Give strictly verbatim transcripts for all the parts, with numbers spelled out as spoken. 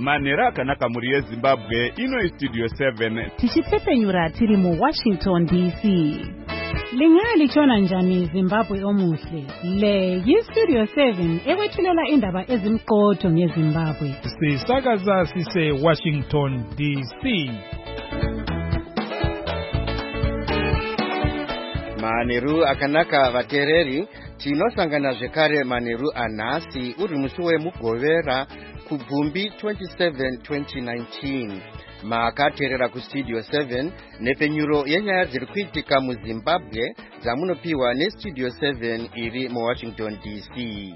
Manera kanaka muri Zimbabwe ino Studio seven. Tichipepenyura tiri mu Washington D C. Lingali chona njani Zimbabwe omuhle. Le yi Studio seven ewethulela indaba ezimqotho ngeZimbabwe. Sisakaza sise Washington D C. Maneru akanaka vatereri tinosangana zvekare maneru anhasi uri musi wemugovera kubvumbi twenty-seven twenty nineteen. Makaterera ku Studio seven nepenyuro yenyaya dziri kuitika muZimbabwe dzamunopiwa neStudio seven iri muWashington D C.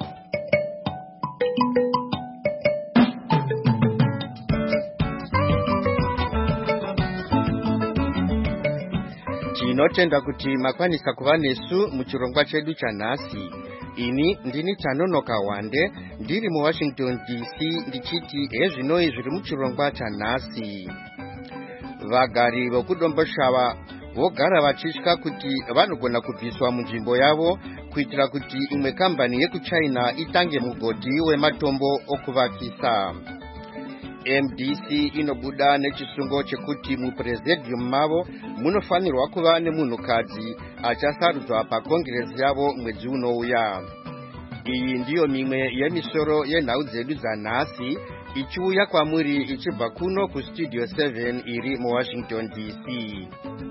Tinotenda kuti makwanisa kuva nesu muchirongwa chedu chanhasi. Ini ndini Chanonoka Wande ndiri muWashington D C ndichiti ezvinoi zviri muchirongwa chanhasi. Vagari vokudomboshava vogara vachitya kuti vanogona kubviswa munzvimbo yavo kuitira kuti imwe kambani yekuChina itange mugodhi wematombo okuvakisa. M D C inobuda nechisungo chekuti mupresidium mavo munofanirwa kuva nemunhukadzi achasarudzwa pakongresi yavo mwedzi unouya. Iyi ndiyo mimwe yemisoro yenhau dzedu dzanhasi ichiuya kwamuri ichibva kuno ku Studio seven iri muWashington D C.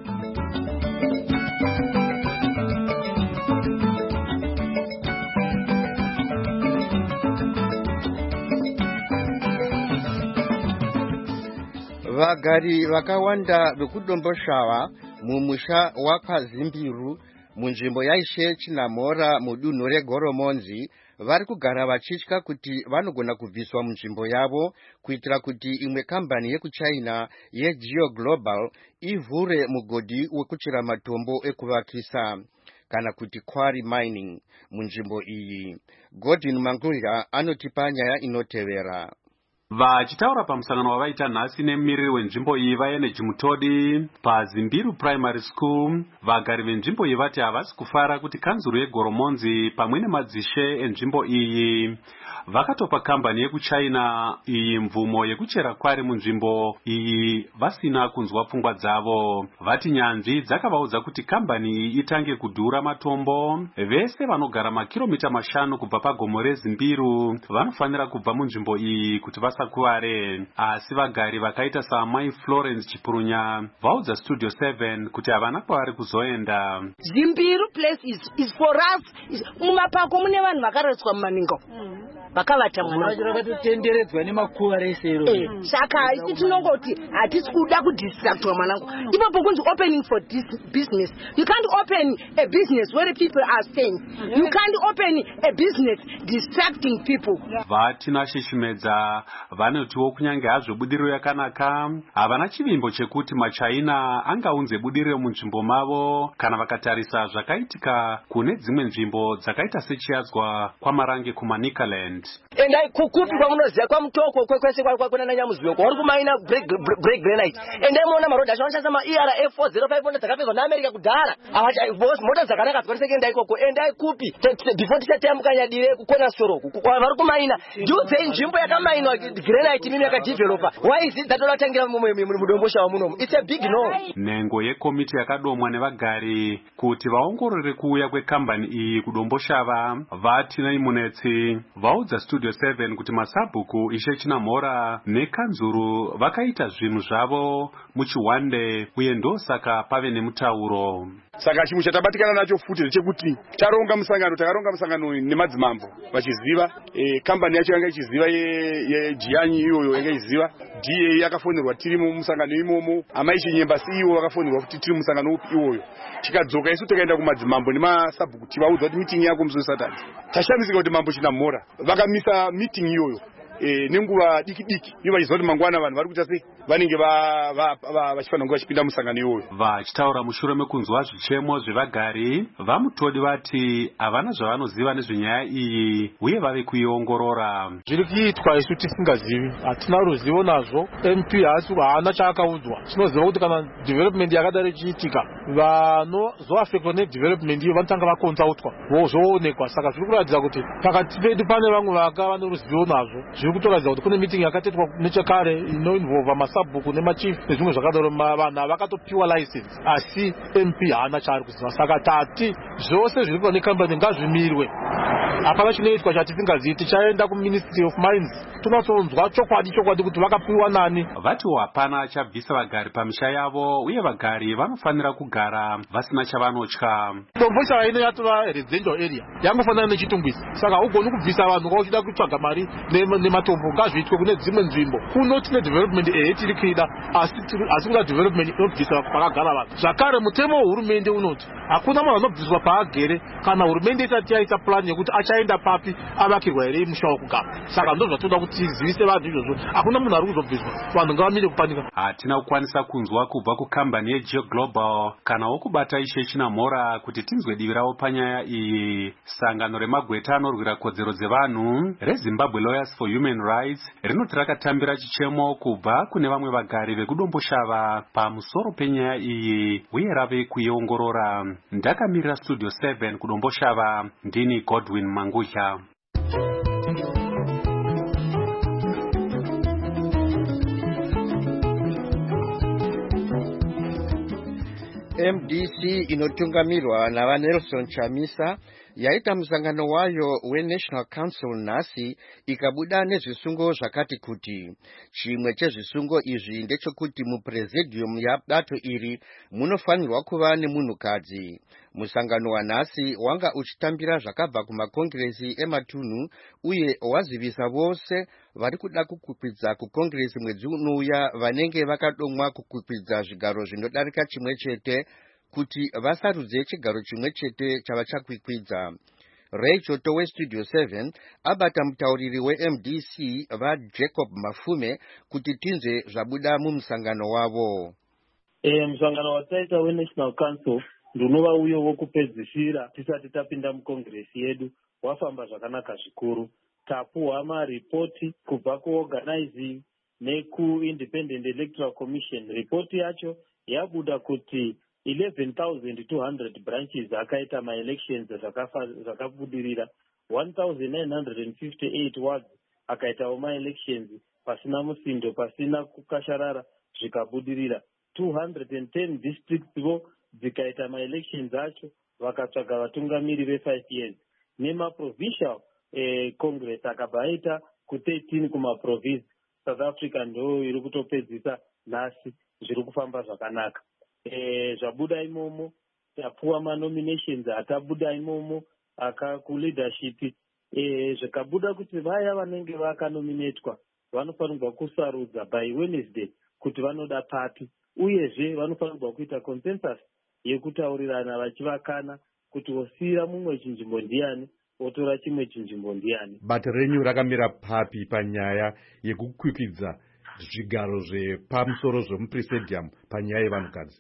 Vagari vakawanda vekudomboshava mumusha waKwazimbiru munzvimbo yaishe Chinamora mudunhu reGoromonzi vari kugara vachitya kuti vanogona kubviswa munzvimbo yavo kuitira kuti imwe kambani yekuChina yeGeo Global ivhure mugodhi wekuchera matombo ekuvakisa kana kuti quarry mining munzvimbo iyi. Godwin Mangurira anotipa nyaya inotevera. Vachitaura pamusangano wavaita nhasi nemumiriri wenzvimbo iyi vaEnergy Mutodi paZimbiru Primary School, vagari venzvimbo iyi vati havasi kufara kuti kanzuru yeGoromonzi pamwe nemadzishe enzvimbo iyi vakatopa kambani yekuChina iyi mvumo yekuchera kwari munzvimbo iyi vasina kunzwa pfungwa dzavo. Vati nyanzvi dzakavaudza kuti kambani iyi itange kudhura matombo. Vese vanogara makiromita mashanu kubva pagomo reZimbiru vanofanira kubva munzvimbo iyi kuti vasakuware. Asi vagari vakaita saamai Florence Chipurunya vaudza Studio seven kuti havana kwavari kuzoenda. Zimbiru place is, is for us. Mumapako mune vanhu vakaretswa mumaningo. Vakavata vakatotenderedzwa nemakuva resero. Eh, saka isi tinongoti hatisi kuda kudistractwa mwanangu. Ipapo kunzi opening for this business. You can't open a business where people are staying. You can't open a business distracting people. Vatina shishimedza vanotiwo kunyange hazvo budiriro yakanaka havana chivimbo chekuti maChina angaunze budiriro munzvimbo mavo kana vakatarisa zvakaitika kune dzimwe nzvimbo dzakaita sechiadzwa kwamarange kuManicaland. Endai kukupi kwamunoziva kwamutoko kwekwese kwakwena nanyamuzivo kwari kumaina break granite. Endai muona marodhi acho ma E R F four oh five dzakapedzwa naAmerica kudhara. Mota dzakanaka dzikariseka endai ikoko. Endai kupi before tisatayambuka nyadire kukona soro vari kumaina ndiudzei nzvimbo yakamainwa granite mimi yakadevelopa. Why is it that olatangira mudomboshava munomu? It's a big no. Nengo yekomiti yakadomwa nevagari kuti vaongorore kuuya kwekambani iyi kudomboshava vati naimunetsi vaudza Studio seven kuti masabhuku ishe Chinamora nekanzuru vakaita zvinhu zvavo muchiwande uye ndosaka pave nemutauro. Saka chimwe chatabatikana nacho futi ndechekuti taronga musangano takaronga musangano nemadzimambo vachiziva e, kambani yacho yanga ichiziva yejianyi iyoyo yanga ichiziva D A yakafonerwa tiri mumusangano imomo amai Chinyemba C E O vakafonerwa kuti tiri musangano upi iwoyo. Tikadzoka isu tikaenda kumadzimambo nemasabhuku tivaudza kuti meeting yako musi weSaturday. Tashamisika kuti mambo Chinamora vakamisa meeting iyoyo e, nenguva diki diki ivo vachiziva kuti mangwana vanhu vari kuita sei vanenge vachifanira kunge vachipinda musangano iwoyo. Vachitaura mushure mekunzwa zvichemo zvevagari, vaMutodi vati havana zvavanoziva nezvenyaya iyi uye vave kuiongorora. Zviri kuitwa isu tisingazivi, hatina ruzivo nazvo. M P haasi haana chaakaudzwa. Tinoziva kuti kana development yakadaro ichiitika, vanozoafektwa nedevelopment iyo vanotanga vakonzautwa zvoonekwa. Saka zviri kuratidza kuti pakati pedu pane vamwe vakava neruzivo nazvo. Zviri kutoratidza kuti kune meeting yakatetwa nechekare inoinvolva masabhuku nemachief nezvimwe zvakadaro, vanhu havakatopiwa license, asi M P haana chaari kuziva. Saka tati zvose zviri kuva nekambani ngazvimirwe. Hapana chinoitwa chatisingazivi. Tichaenda kuMinistry of Mines tonatsonzwa chokwadi chokwadi kuti vakapiwa nani. Vati hapana achabvisa vagari pamisha yavo uye vagari vanofanira kugara vasina chavanotya. Dombosa ino yatova residential area yangofanana nechitumbisi. Saka haugoni kubvisa vanhu kwa uchida kutsvaga mari nematombo. Ngazviitwe kune dzimwe nzvimbo. Kunoti nedevelopment ehe tiri kuida, asi kuda development inobvisa pakagara vanhu. Zvakare mutemo wehurumende unoti hakuna munhu anobviswa paagere kana hurumende isati yaita plan yekuti achaenda papi avakirwa here musha wokugara. Saka ndo zvatoda kuti tizivise vanhu izvozvo. Hakuna munhu ari kuzobviswa, vanhu ngavamire kupanika. Hatina kukwanisa kunzwa kubva kukambani yeGeo Global kana wokubata Ishe Chinamhora kuti tinzwe divi ravo panyaya iyi. Sangano remagweta anorwira kodzero dzevanhu reZimbabwe Lawyers for Human Rights rinoti rakatambira chichemo kubva kune vamwe vagari vekudomboshava pamusoro penyaya iyi uye rave kuiongorora. Ndakamirira Studio seven kudomboshava, ndini Godwin Mangusha. M D C inotungamirwa navaNelson Chamisa yaita musangano wayo weNational Council nhasi ikabuda nezvisungo zvakati kuti chimwe chezvisungo izvi ndechekuti mupresidium yabato iri munofanirwa kuva nemunhukadzi. Musangano wanhasi wanga uchitambira zvakabva kumakongresi ematunhu uye wazivisa vose vari kuda kukwikwiza kukongresi mwedzi unouya vanenge vakadomwa kukwikwiza zvigaro zvinodarika chimwe chete kuti vasarudze chigaro chimwe chete chavachakwikwiza. Ray Choto weStudio seven abata mutauriri weM D C vaJacob Mafume kuti tinzwe zvabuda mumusangano wavo. E, musangano wataita weNational Council ndinova uyo wokupedzisira tisati tapinda mukongresi yedu wafamba zvakanaka zvikuru. Tapuwa maripoti kubva kuorganizing nekuindependent electoral commission. Ripoti yacho yabuda kuti eleven thousand two hundred branches akaita ma-elections zvakabudirira, one thousand nine hundred fifty-eight wards akaitawo ma-elections pasina musindo pasina kukasharara zvikabudirira, two hundred ten districts vo dzikaita ma-elections acho vakatsvaga vatungamiri ve-five years. Nema-provincial eh, congress akabva aita ku-thirteen kuma-province. South Africa ndo iri kutopedzisa nhasi zviri kufamba zvakanaka. Eh, zvabuda imomo tapuwa ma-nominations atabuda imomo aka ku-leadership. Eh, zvikabuda kuti vaya vanenge vakanominatwa vanofanirwa kusarudza by Wednesday kuti vanoda papi, uyezve vanofanirwa kuita consensus yekutaurirana vachivakana kuti osira mumwe chinzvimbo ndiani otora chimwe chinzvimbo ndiani. Bato renyu rakamira papi panyaya yekukwikwidza zvigaro zvepamusoro zvemupresidium panyaya yevanhukadzi?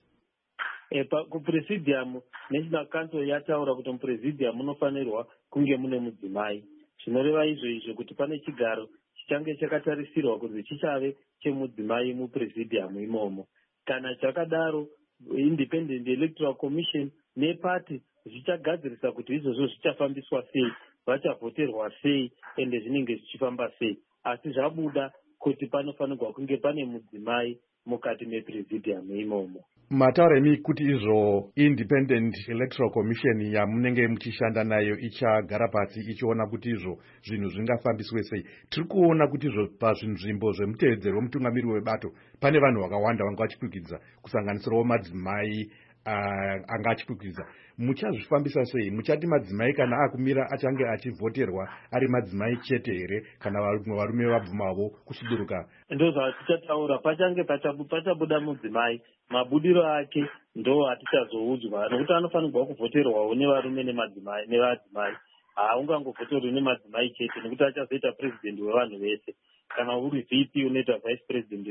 E, kupresidium National Council yataura kuti mupresidium munofanirwa kunge mune mudzimai. Zvinoreva izvo izvo kuti pane chigaro chichange chakatarisirwa kuti chichave chemudzimai mupresidium imomo. Kana chakadaro Independent Electoral Commission nepati zvichagadzirisa kuti izvozvo zvichafambiswa sei, vachavhoterwa sei ende zvinenge zvichifamba sei. Asi zvabuda kuti panofanirwa kunge pane mudzimai mukati mepresidium imomo. Mataura emi kuti izvo Independent Electoral Commission yamunenge muchishanda nayo ichagara pasi ichiona kuti izvo zvinhu zvingafambiswe sei. Tiri kuona kuti izvo pazvinzvimbo zvemutevedzero wemutungamiri webato pane vanhu vakawanda vanga vachikwikwiza kusanganisirawo madzimai uh, anga achikwikwiza. Muchazvifambisa sei? Muchati madzimai kana akumira achange achivhoterwa ari madzimai chete here kana vamwe varume vabvumavo kusuduruka? Ndo zvatichataura, pachange pachabuda mudzimai, mabudiro ake ndo atichazoudzwa nokuti anofanirwa kuvhoterwawo nevarume nemadzimai nevadzimai. Haungangovhoterwi nemadzimai chete nokuti achazoita president wevanhu vese. Kana uri V P unoita vice president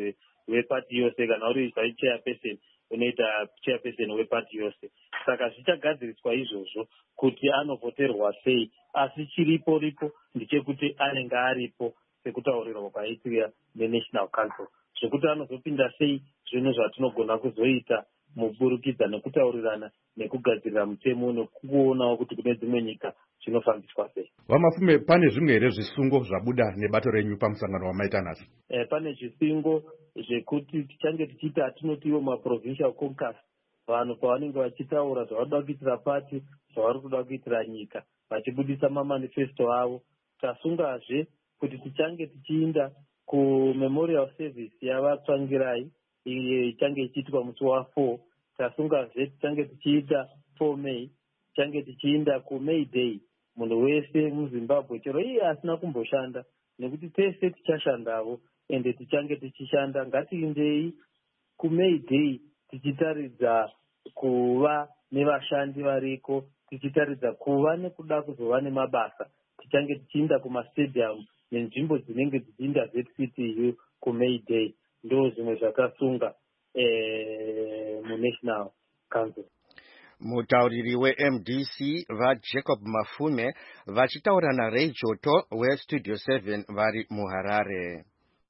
wepati yose kana uri vice chairperson unoita chairperson wepati yose. Saka zvichagadziriswa izvozvo kuti anovhoterwa sei, asi chiripo ripo ndechekuti anenge aripo sekutaurirwa kwaitika nenational council. Zvekuti anozopinda sei zvinhu zvatinogona kuzoita muburukidza nekutaurirana nekugadzirira mutemo nekuonawo kuti kune dzimwe nyika zvinofambiswa sei. Vamafume, pane zvimwe here zvisungo zvabuda nebato renyu pamusangano wamaita nhasi? E, pane zvisungo zvekuti tichange tichiita hatinotiwo maprovincial caucus, vanhu pavanenge vachitaura zvavanoda kuitira pati, zvavari kuda kuitira nyika, vachibudisa mamanifesto avo. Tasungazve kuti tichange tichiinda kumemorial service yavatsvangirai, iye ichange ichiitwa musi wafour. Tasungazve tichange tichiita four May, tichange tichiinda kuMay Day. Munhu wese muZimbabwe chero iye asina kumboshanda, nekuti tese tichashandavo ende tichange tichishanda. Ngatiindei kuMay Day tichitaridza kuva nevashandi variko, tichitaridza kuva nekuda kuzova nemabasa. Tichange tichiinda kumastadium nenzvimbo dzinenge dzichiinda vet-city kuMay Day. Ndo zvimwe zvakasunga eh, muNational Council. Mutauriri we-M D C vaJacob Mafume vachitaura naRay Joto weStudio seven vari muHarare.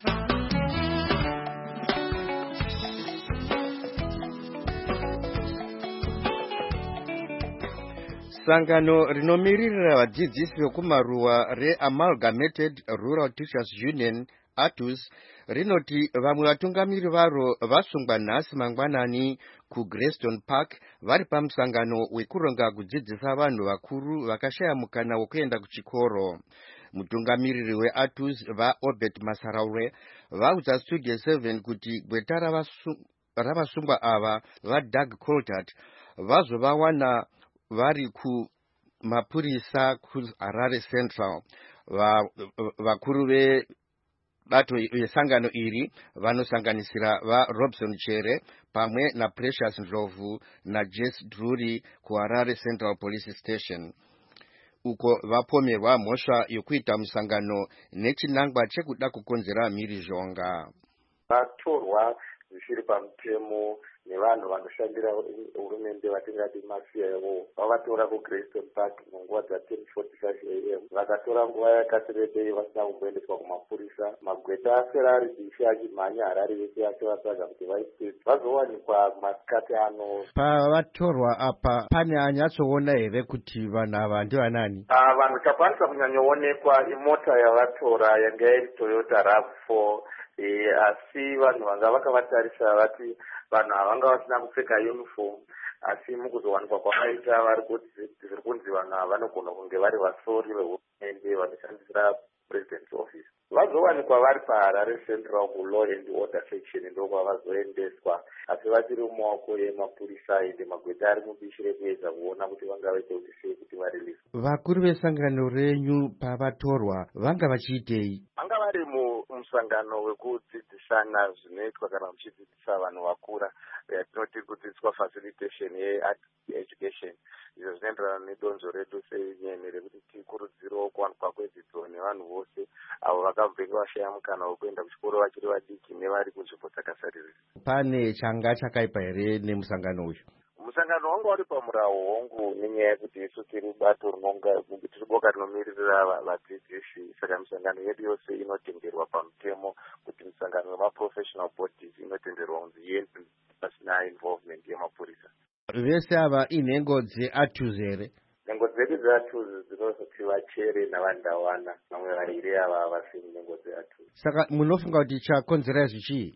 Sangano rinomiririra vadzidzisi vekumaruwa reAmalgamated Rural Teachers Union A T U S rinoti vamwe vatungamiri varo vasungwa nhasi mangwanani kuGreyston Park vari pamusangano wekuronga kudzidzisa vanhu vakuru vakashaya mukana wokuenda kuchikoro. Mutungamiriri we-A T U S vaObert Masaraure vaudza Studio seven kuti gweta ravasungwa ava vaDoug Coltart vazovawana vari kumapurisa kuHarare Central. Vakuru ve bato yesangano iri vanosanganisira vaRobson Chere pamwe naPrecious Ndlovu naJess Drury kuHarare Central Police Station. Uko vapomerwa mhosva yokuita musangano nechinangwa chekuda kukonzera mhirizhonga. Vatorwa zvisiri pamutemo nevanhu vanoshandira hurumende vatingati mafia yavo vavatora kuGreyston Park munguva dza-ten forty-five a m vakatora nguva yakati rebei vasina kumboendeswa kumapurisa. Magweta aFerrari dishi achimhanya Harare yese yacho vatsvaga kuti vaipedza vazowanikwa masikati ano. Pavatorwa apa pane anyatsoona here kuti vanhu ava ndivanani? Ah, vanhu chakwanisa kunyanyoonekwa imota yavatora yanga iri Toyota RAV four. E, asi vanhu vanga vakavatarisa vati vanhu havanga vasina kupfeka uniform, asi mukuzowanikwa kwakaita vari kuti zviri kunzi vanhu ava vanogona kunge vari vasori vehurumende vanoshandisira president's office. Vazowanikwa vari paHarare Central kuLaw and Order section ndokwavazoendeswa, asi vachiri mumaoko emapurisa ende magweta ari mubishi rekuedza kuona kuti vangavaita kuti sei kuti varilise. Vakuru vesangano renyu pavatorwa vanga vachiitei? Vanga vari musangano wekudzidzisana zvinoitwa kana muchidzidzisa vanhu vakura, yatinoti kudzidziswa facilitation yeeducation. Izvo zvinoenderana nedonzvo redu senyene rekuti tikurudzirewo kuwanikwa kwedzidzo nevanhu vose avo vakabvenge vashaya mukana wekuenda kuchikoro vachiri vadiki nevari kunzvimbo dzakasaririra. Pane changa chakaipa here nemusangano uyu? Musangano wanga uri pamurawo hongu nenyaya yekuti isu tiri bato rinonga tiri boka rinomiririra vadzidzisi, saka misangano yedu yose inotenderwa pamutemo kuti misangano yemaprofessional bodies inotenderwa kunzi iende pasina involvement yemapurisa. Vese ava inhengo dze-A T U S here? Nhengo dzedu dze-A T U S dzinozoti vaChere navandawana, vamwe variri ava vasiri nhengo dze-A T U S. Saka munofunga kuti chakonzera zvichii?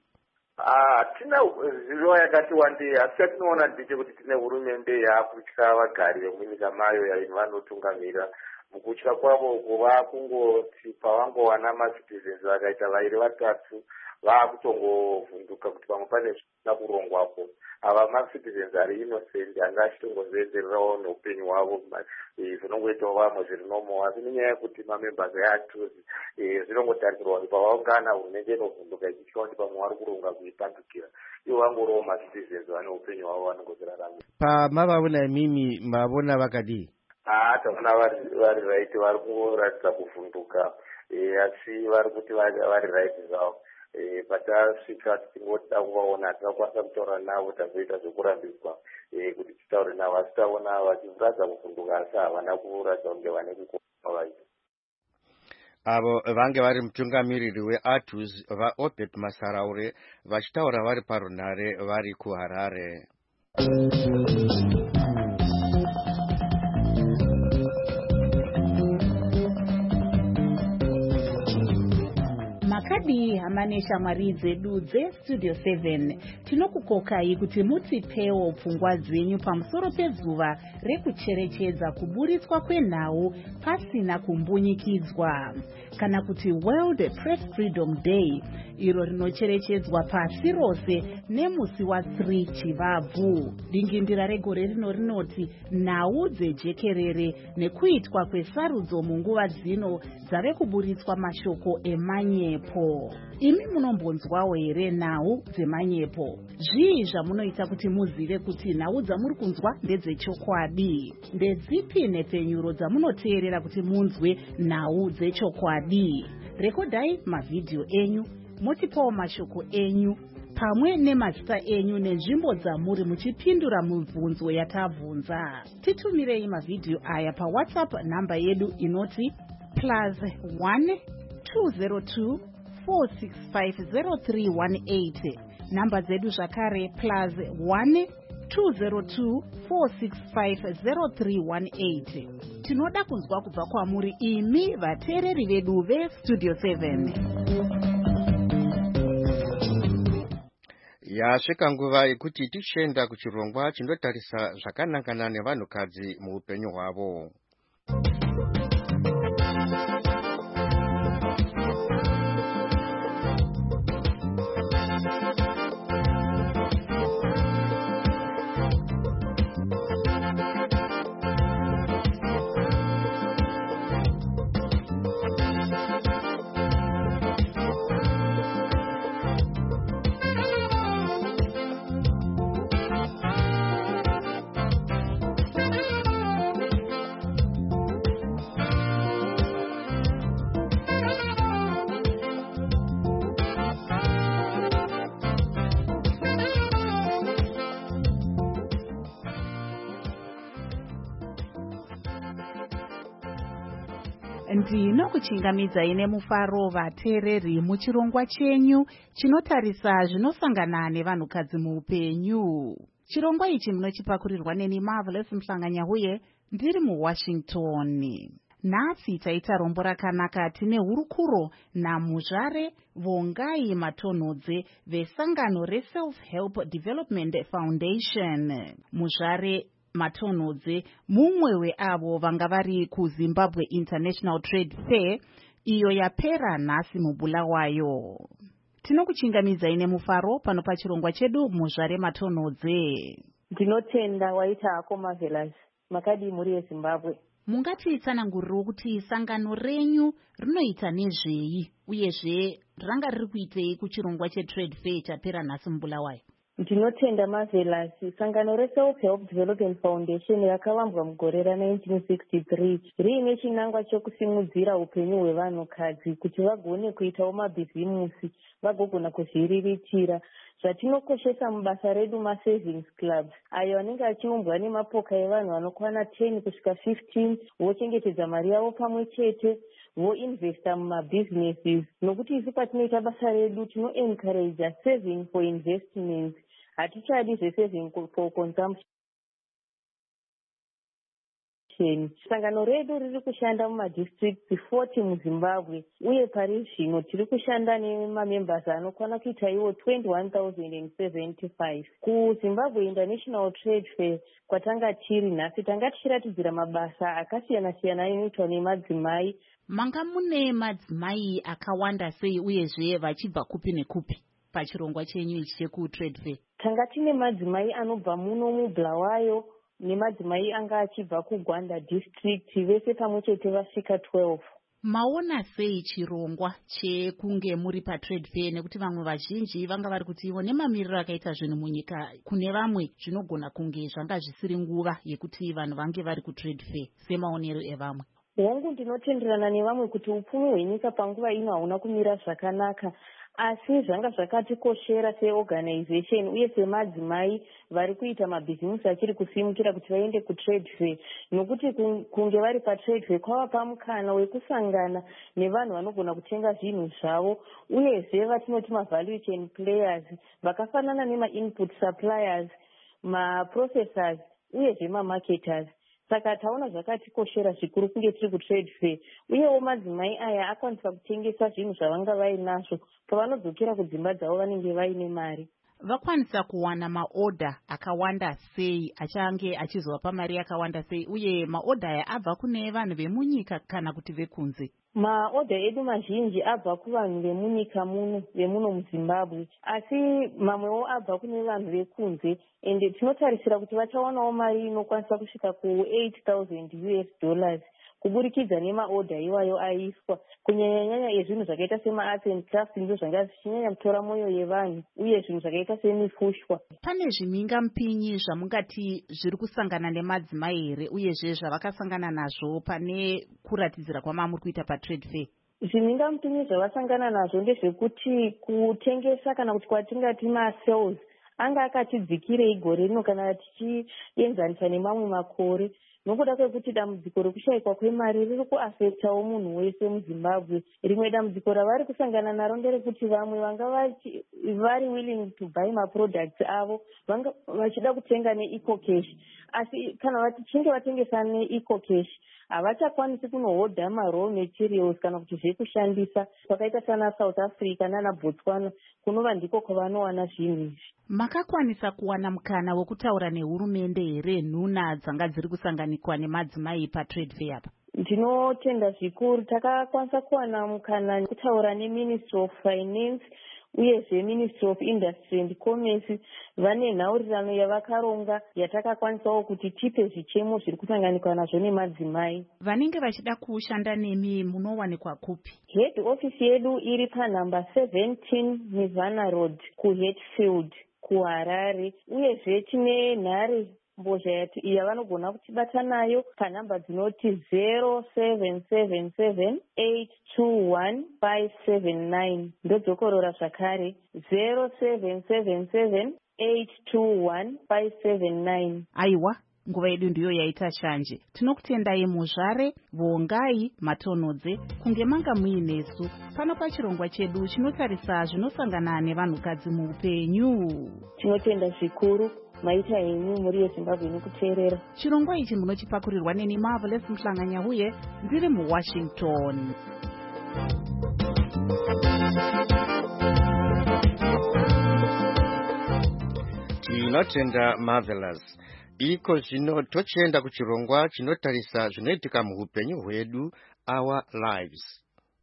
Hatina zivo yakati wandei, asi chatinoona ndechekuti tine hurumende yaakutya vagari vemunyika mayo yaino vanotungamira. Mukutya kwavo kuva kungoti pavangowana macitizens vakaita vairi vatatu vaakutongovhunduka kuti pamwe pane zvisina kurongwapo. Ava macitizens ari innocent anga achitongozvienzererawo neupenyu hwavo zvinongoitawo vamwe zviri nomo, asi nenyaya yekuti mamembers e-A T U S zvinongotarisirwa kuti pavaungana hurumende inovhunduka ichitya kuti pamwe vari kuronga kuipandukira, ivo vangorowo macitizens vane upenyu hwavo vanongozviraramira. Pamavaona imimi mavona vakadii? Ah, taona vari right, vari kungoratidza kuvhunduka, asi vari kuti vari right zvavo. patasvika tichingoda kuvaona hatinokwanisa kutaura navo tazoita zvekurambidzwa kuti titaure navo asi taona vachiradza kuvhunduka asi havana kuratidza kunge vane kukoma vaita avo vange vari mutungamiriri weATUS vaObed Masaraure vachitaura vari parunare vari kuHarare. makadi hama neshamwari dzedu dzestudio seven tinokukokai kuti mutipewo pfungwa dzenyu pamusoro pezuva rekucherechedza kuburitswa kwenhau pasina kumbunyikidzwa kana kuti World Press Freedom Day, iro rinocherechedzwa pasi rose nemusi wathiri Chivabvu. Dingindira regore rino rinoti nhau dzejekerere nekuitwa kwesarudzo munguva dzino dzave kuburitswa mashoko emanyepo. Imi munombonzwawo here nhau dzemanyepo? Zvii zvamunoita kuti muzive kuti nhau dzamuri kunzwa ndedzechokwadi? Ndedzipi nepfenyuro dzamunoteerera kuti munzwe nhau dzechokwadi? Rekodai mavhidhiyo enyu, motipawo mashoko enyu pamwe nemazita enyu nenzvimbo dzamuri muchipindura mibvunzo yatabvunza. Titumirei mavhidhiyo aya paWhatsApp namba yedu inoti plus one two zero two four six five zero three one eight. Namba zedu zvakare plus one two zero two four six five zero three one eight. Tinoda kunzwa kubva kwamuri imi vateereri vedu veStudio seven. Yasvika nguva yekuti tichenda kuchirongwa chinotarisa zvakanangana nevanhukadzi muupenyu hwavo. Ndinokuchingamidzai nemufaro vateereri muchirongwa chenyu chinotarisa zvinosangana nevanhukadzi muupenyu. Chirongwa ichi munochipakurirwa neni Marvelous Mhlanganyahuye ndiri muWashington. Nhasi taita rombo rakanaka tine hurukuro naMuzvare Vongai Matonhodze vesangano reSelf Help Development Foundation. Muzvare Matonhodze mumwe weavo vanga vari kuZimbabwe International Trade Fair iyo yapera nhasi muBulawayo. Tinokuchingamidzai nemufaro pano pachirongwa chedu Muzvare Matonhodze. Ndinotenda waita hako Marvelous. Makadi muri yeZimbabwe. Mungatitsananguririwo kuti sangano renyu rinoita nezvei uyezve ranga riri kuitei kuchirongwa cheTrade Fair chapera nhasi muBulawayo? Ndinotenda Marvelous. Sangano reSelf Help Development Foundation rakavambwa mugore ra-nineteen sixty-three riine chinangwa chekusimudzira upenyu hwevanhukadzi kuti vagone kuitawo mabhizimusi vagogona kuzviriritira. Zvatinokoshesa mubasa redu maSavings Clubs ayo anenge achiumbwa nemapoka evanhu vanokwana ten kusvika fifteen vochengetedza mari yavo pamwe chete voinvesta mumabhizineses. Nokuti isu patinoita basa redu tinoencourage saving for investment. Hatichadi zvesaving for consumption. Sangano redu riri kushanda mumadistricts forty muZimbabwe uye pari zvino tiri kushanda nemamembers anokwana kuita iwo twenty-one thousand seventy-five. KuZimbabwe International Trade Fair kwatanga tiri nhasi tanga tichiratidzira mabasa akasiyana-siyana anoitwa nemadzimai. Manga mune madzimai akawanda sei uyezve vachibva kupi nekupi pachirongwa chenyu ichi chekuTrade Fair? Tanga tine madzimai anobva muno muBulawayo nemadzimai anga achibva kuGwanda district vese pamwe chete vasvika twelve. Maona sei chirongwa chekunge muri paTrade Fair nekuti vamwe vazhinji vanga vari kuti ivo nemamiriro akaita zvinhu munyika kune vamwe zvinogona kunge zvanga zvisiri nguva yekuti vanhu vange vari kuTrade Fair semaonero evamwe? Hongu ndinotenderana nevamwe kuti upfumi hwenyika panguva ino hauna kumira zvakanaka. asi zvanga zvakatikoshera seorganization uye semadzimai vari kuita mabhizimusi achiri kusimukira kuti vaende kutrade fair, nokuti kunge vari patrade fair kwavapa mukana wekusangana nevanhu vanogona kutenga zvinhu zvavo, uyezve vatinoti mavalue chain players vakafanana nemainput suppliers, maprocessors uyezve mamarketers. Saka taona zvakatikoshera zvikuru kunge tiri kutrade fair, uyewo madzimai aya akwanisa kutengesa zvinhu zvavanga vainazvo pavanodzokera kudzimba dzavo vanenge vaine mari. Vakwanisa kuwana maoda akawanda sei, achange achizovapa mari yakawanda sei, uye maoda aya abva kune vanhu vemunyika kana kuti vekunze? Maoda edu mazhinji abva kuvanhu vemunyika muno, vemuno muZimbabwe, asi mamwewo abva kune vanhu vekunze, ende tinotarisira kuti vachawanawo mari inokwanisa kusvika ku eight thousand U S dollars kuburikidza nemaoda iwayo aiswa, kunyanyanyanya ezvinhu zvakaita sema-arts and crafts ndizvo zvanga zvichinyanya kutora mwoyo yevanhu, uye zvinhu zvakaita semifushwa. Pane zvimhingamupinyi zvamungati zviri kusangana nemadzimai here, uyezve zvavakasangana nazvo pane kuratidzira kwamamuri kuita patrade fair? Zvimhingamupinyi zvavasangana nazvo ndezvekuti kutengesa kana kuti kwatingati masales anga akatidzikirei gore rino kana tichienzanisa nemamwe makore, nokuda kwekuti dambudziko rekushayikwa kwemari riri kuafektawo munhu wese muZimbabwe. Rimwe dambudziko ravari kusangana naro nderekuti vamwe vanga vari willing to buy maproducts avo vanga vachida kutenga neeco cash, asi kana vachinge vatengesa neeco cash havachakwanisi kunohodha maraw materials kana kuti zvekushandisa kwakaita sana South Africa nana Botswana, kunova ndiko kwavanowana zvinhu izvi. Makakwanisa kuwana mukana wekutaura nehurumende here nhuna dzanga dziri kusanganikwa nemadzimai patrade fair apa? Ndinotenda zvikuru takakwanisa kuwana mukana wekutaura neMinistry of Finance uyezve Ministry of Industry and Commerce. Vane nhaurirano yavakaronga yatakakwanisawo kuti tipe zvichemo zviri kusanganikwa nazvo nemadzimai. Vanenge vachida kushanda nemi munowanikwa kupi? Head office yedu iri panhamba seventeen Nirvana Road kuHatfield kuHarare, uyezve tine nhare mbozha yavanogona kutibata nayo panhamba dzinoti zero seven seven seven eight two one five seven nine. Ndodzokorora zvakare zero seven seven seven eight two one five seven nine. Aiwa, nguva yedu ndiyo yaita shanje. Tinokutendai muzvare, vongai, matonodze, kunge manga muinesu pano pachirongwa chedu chinotarisa zvinosangana nevanhukadzi muupenyu. Tinotenda zvikuru maita henyu muri yeZimbabwe nekuteerera. Chirongwa ichi munochipakurirwa neni Marvelous Mhlanganya uye ndiri muWashington. Tinotenda Marvelous. Iko zvino tochienda kuchirongwa chinotarisa zvinoitika muupenyu hwedu, Our Lives.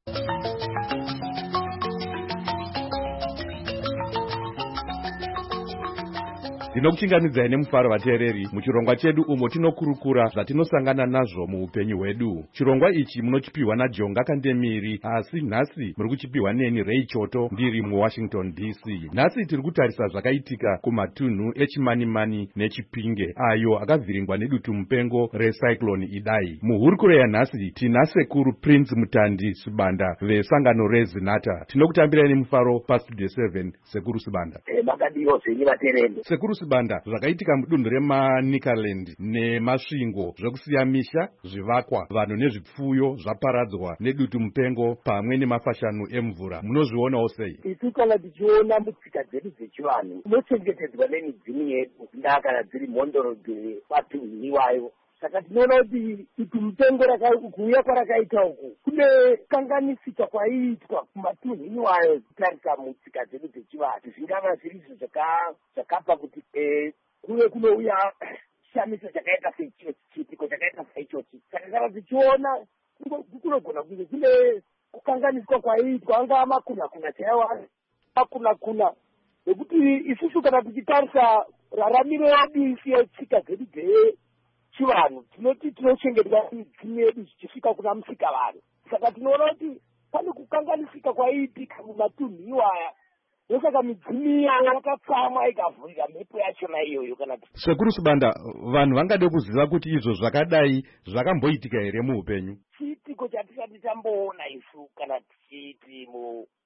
Ndinokuchinganidzai nemufaro vateereri muchirongwa chedu umo tinokurukura zvatinosangana nazvo muupenyu hwedu. Chirongwa ichi munochipiwa naJonga Kandemiri, asi nhasi muri kuchipiwa neni Ray Choto ndiri muWashington D C. Nhasi tiri kutarisa zvakaitika kumatunhu eChimanimani neChipinge ayo akavhiringwa nedutu mupengo recyclone Idai. Muhurukuro yanhasi tina Sekuru Prince Mutandi Subanda vesangano reZinata. Tinokutambirai nemufaro pastudio seven. Sekuru Subanda. Makadiwo zvenyi vateereri. Sekuru Subanda, zvakaitika mudunhu reManicaland nemasvingo zvekusiya misha, zvivakwa, vanhu nezvipfuyo zvaparadzwa nedutu mupengo pamwe nemafashanu emvura. Munozvionawo sei? Isu kana tichiona mutsika dzedu dzechivanhu tinochengetedzwa nemidzimu yedu ndakana dziri mhondoro dzepatunhu iwayo. Saka tinoona kuti dutu mupengo kuuya kwarakaita uku kune kanganisika kwaiitwa kumatunhu iwayo kutarisa mutsika dzedu dzechivanhu. Zvingava zviri izvo zvakapa kuti kuve kunouya chishamiso chakaita seichochi, chiitiko chakaita seichochi. Saka kana tichiona kunogona kunge kune kukanganiswa kwaiitwa angava makuna-kuna chaiwo makuna-kuna, nekuti isusu kana tichitarisa raramiro yedu isi yetsika dzedu dzechivanhu tinoti tinochengetwa midzimu yedu zichisvika kuna musika vanhu. Saka tinoona kuti pane kukanganisika kwaiitika mumatunhu iwaya, ndosaka midzimu iya yakapfama ikavhurika mhepo yachona iyoyo. Kana Sekuru Subanda, vanhu vangade kuziva kuti izvo zvakadai zvakamboitika here muupenyu? Chiitiko chatisati tamboona isu kana tichiti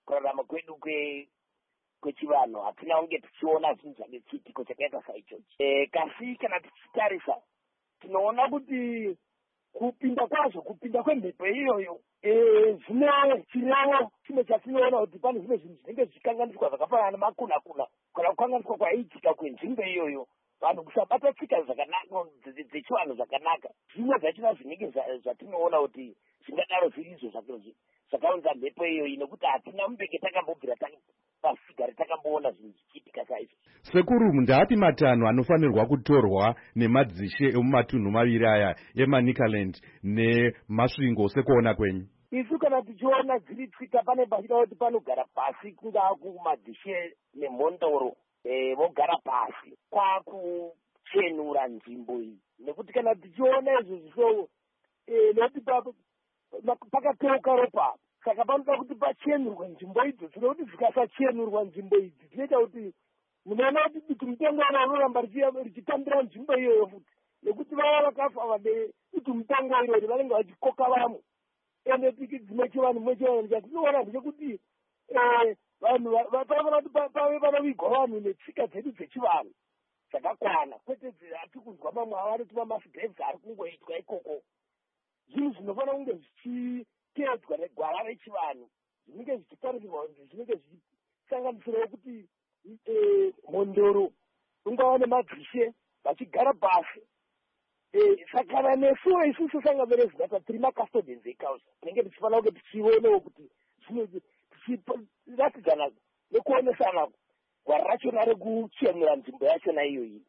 kurarama kwedu kwe kwechivanhu hatina kunge tichiona zvinhu zvane chiitiko chakaita saichochi. E, kasi kana tichitarisa tinoona kuti kupinda kwazvo kupinda kwemhepo iyoyo zvine chiravo chimwe chatinoona kuti pane zvimwe zvinhu zvinenge zvichikanganiswa zvakafanana nemakuna-kuna kana kukanganiswa kwaiitika kwenzvimbo iyoyo, vanhu kusabata tsika zvakanaka dzechivanhu zvakanaka. Zvimwe zvachona zvinenge zvatinoona kuti zvingadaro zviri izvo zvakaunza mhepo iyoyi, nekuti hatina mubeke takambobvira pasigari takamboona zvinhu zvichiitika saizvo. Sekuru, ndaapi matanho anofanirwa kutorwa nemadzishe emumatunhu maviri aya eManicaland nemasvingo sekuona kwenyu? Isu kana tichiona dziri tsika pane pachida kuti panogara pasi kungaa kumadzishe nemhondoro vogara pasi kwakuchenura nzvimbo iyi, nekuti kana tichiona izvo zviso nekuti pakateuka ropa, saka panoda kuti pachenurwe nzvimbo idzo. Tinokuti zvikasachenurwa nzvimbo idzi dzinoita kuti munoona kuti dutu mupengo vanoramba richitambira nzvimbo iyoyo futi, nekuti vava vakafa vane dutu mupengo irori vanenge vachikoka vamwe. Ende tiki dzimwe chivanhu mwe chivanhu chatinoona ndechekuti vanhu panofanira kuti pave panovigwa vanhu netsika dzedu dzechivanhu dzakakwana, kwete hati kunzwa mamwe avanoti mamasibhevzi ari kungoitwa ikoko. Zvinhu zvinofanira kunge zvichiteedzwa negwara rechivanhu, zvinenge zvichitarisirwa kuti zvinenge zvichisanganisirawo kuti mhondoro ungava nemadzishe vachigara pasi. Sakana nesuwo isusu sangaverezvinata tiri macustodians ecausa tinenge tichifanira kunge tichionewo kuti tichiratidzana nekuonesana gwara rachona rekuchenura nzvimbo yachona iyoyi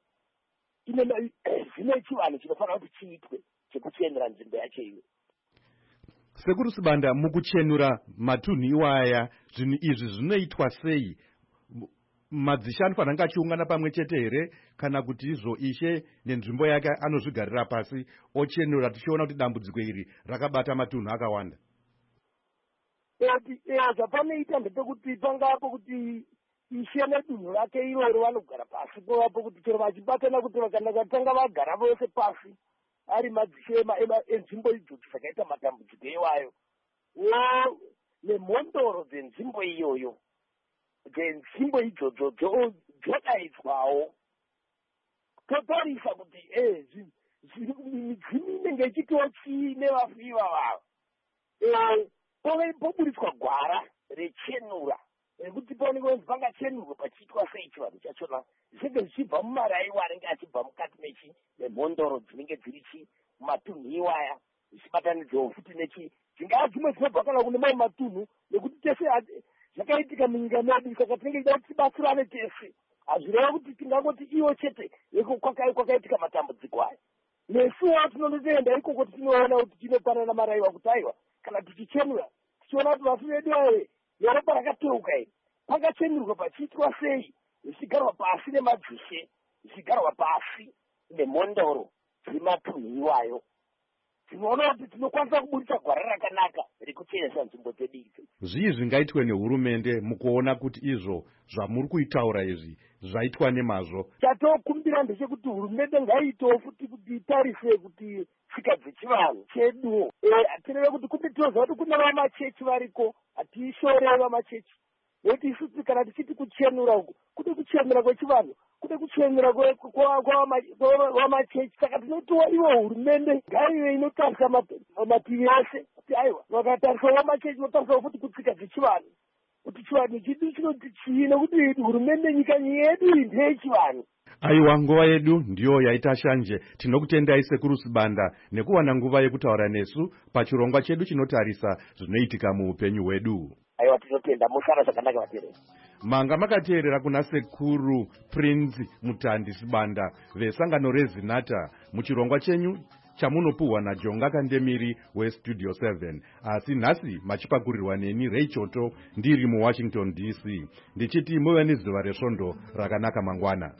zvine chivanhu chinofanira kuti chiitwe chekuchenura nzvimbo yacho iyo. Sekuru Sibanda, mukuchenura matunhu iwaya zvinhu izvi zvinoitwa sei? Madzishe anofanira kunge achiungana pamwe chete here, kana kuti izvo ishe nenzvimbo yake anozvigarira pasi ochenura tichiona kuti dambudziko iri rakabata matunhu akawanda? Zvapanoita ndepekuti pangapo kuti ishe nedunhu rake irori vanogara pasi povapo kuti chero vachibatana kuti kana vatanga vagara vose pasi ari madzishe enzvimbo idzodzo zvakaita matambudziko iwayo nemhondoro dzenzvimbo iyoyo dzenzvimbo idzodzo dzodaidzwawo totarisa kuti midzimu inenge ichitiwo chii nevafiwa vavo poburitswa gwara rechenura rekuti paoneke kunzi pangachenurwa pachiitwa sei chivanhu chachona zvinenge zvichibva mumaraiwa anenge achibva mukati mechi nemhondoro dzinenge dziri mumatunhu iwaya zvichibatanidzawo futi nechi dzingava dzimwe dzinobva kana kune mamwe matunhu, nekuti tese zvakaitika munyika medu, saka tinenge ida kuti tibatsirane tese. Hazvireva kuti tingangoti iwo chete kwakaitika matambudziko aya. Nesuwo tinondoenda ikoko tinoona kuti tinopanana maraiwa kuti aiwa kana tichichenura tichiona kuti vafi vedu ave neropa rakateuka iri pakachenurwa pachiitwa sei, zvichigarwa pasi nemadzishe, zvichigarwa pasi nemhondoro dziri matunhu iwayo. Tinoona kuti tinokwanisa kuburitsa gwara rakanaka rekuchenesa nzvimbo dzedu idzi. Zvii zvingaitwe nehurumende mukuona kuti izvo zvamuri kuitaura izvi zvaitwa nemazvo? Chatokumbira ndechekuti hurumende ngaiitewo futi kuti itarise kuti tsika dzechivanhu cheduwo. Tireve kuti kunge tinoziva kuti kune vamachechi variko, hatiishorei vamachechi. Nekuti isusu kana tichiti kuchenura uku, kune kuchenura kwechivanhu, kune kuchenura kwamachechi. Saka tinotiwa iwo hurumende ngaive inotarisa mativi ese kuti aiwa vakatarisa wamachechi inotarisa futi kutsika dzechivanhu kuti chivanhu chidu chinoti chii, nekuti hurumende nyika yedu iyi ndeyechivanhu. Aiwa, nguva yedu ndiyo yaita shanje. Tinokutendai Sekuru Sibanda nekuwana nguva yekutaura nesu pachirongwa chedu chinotarisa zvinoitika muupenyu hwedu. Aiwa, tinotenda. Mushara zvakanaka vateereri. Manga makateerera kuna Sekuru Prince Mutandi Sibanda vesangano reZinata muchirongwa chenyu chamunopuhwa naJonga Kandemiri weStudio seven. Asi nhasi machipakurirwa neni Ray Choto ndiri muWashington D C. Ndichiti muve nezuva resvondo rakanaka mangwana.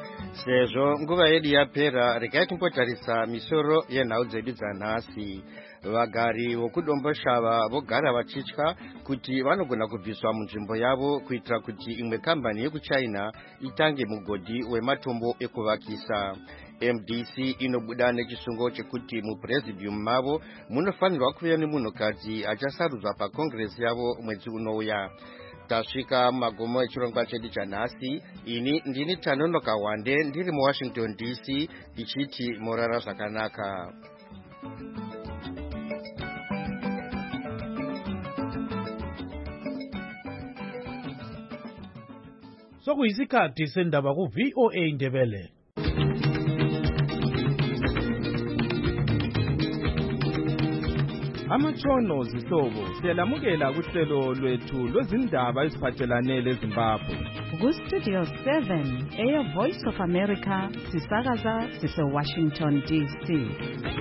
Sezvo nguva yedu yapera, regai timbotarisa misoro yenhau dzedu dzanhasi. vagari vokudomboshava vogara vachitya kuti vanogona kubviswa munzvimbo yavo kuitira kuti imwe kambani yekuchina itange mugodhi wematombo ekuvakisa. M D C inobuda nechisungo chekuti mupresidium mavo munofanirwa kuva nemunhukadzi achasarudzwa pakongresi yavo mwedzi unouya. Tasvika magomo echirongwa chedu chanhasi. Ini ndini Tanonoka Wande ndiri muWashington D C ndichiti morara zvakanaka. Sokuyisikhathi sendaba ku V O A Ndebele. Amatshono zihlobo siyalamukela kuhlelo lwethu lwezindaba eziphathelane leZimbabwe. Ku Studio seven eya Voice of America sisakaza sise Washington D C.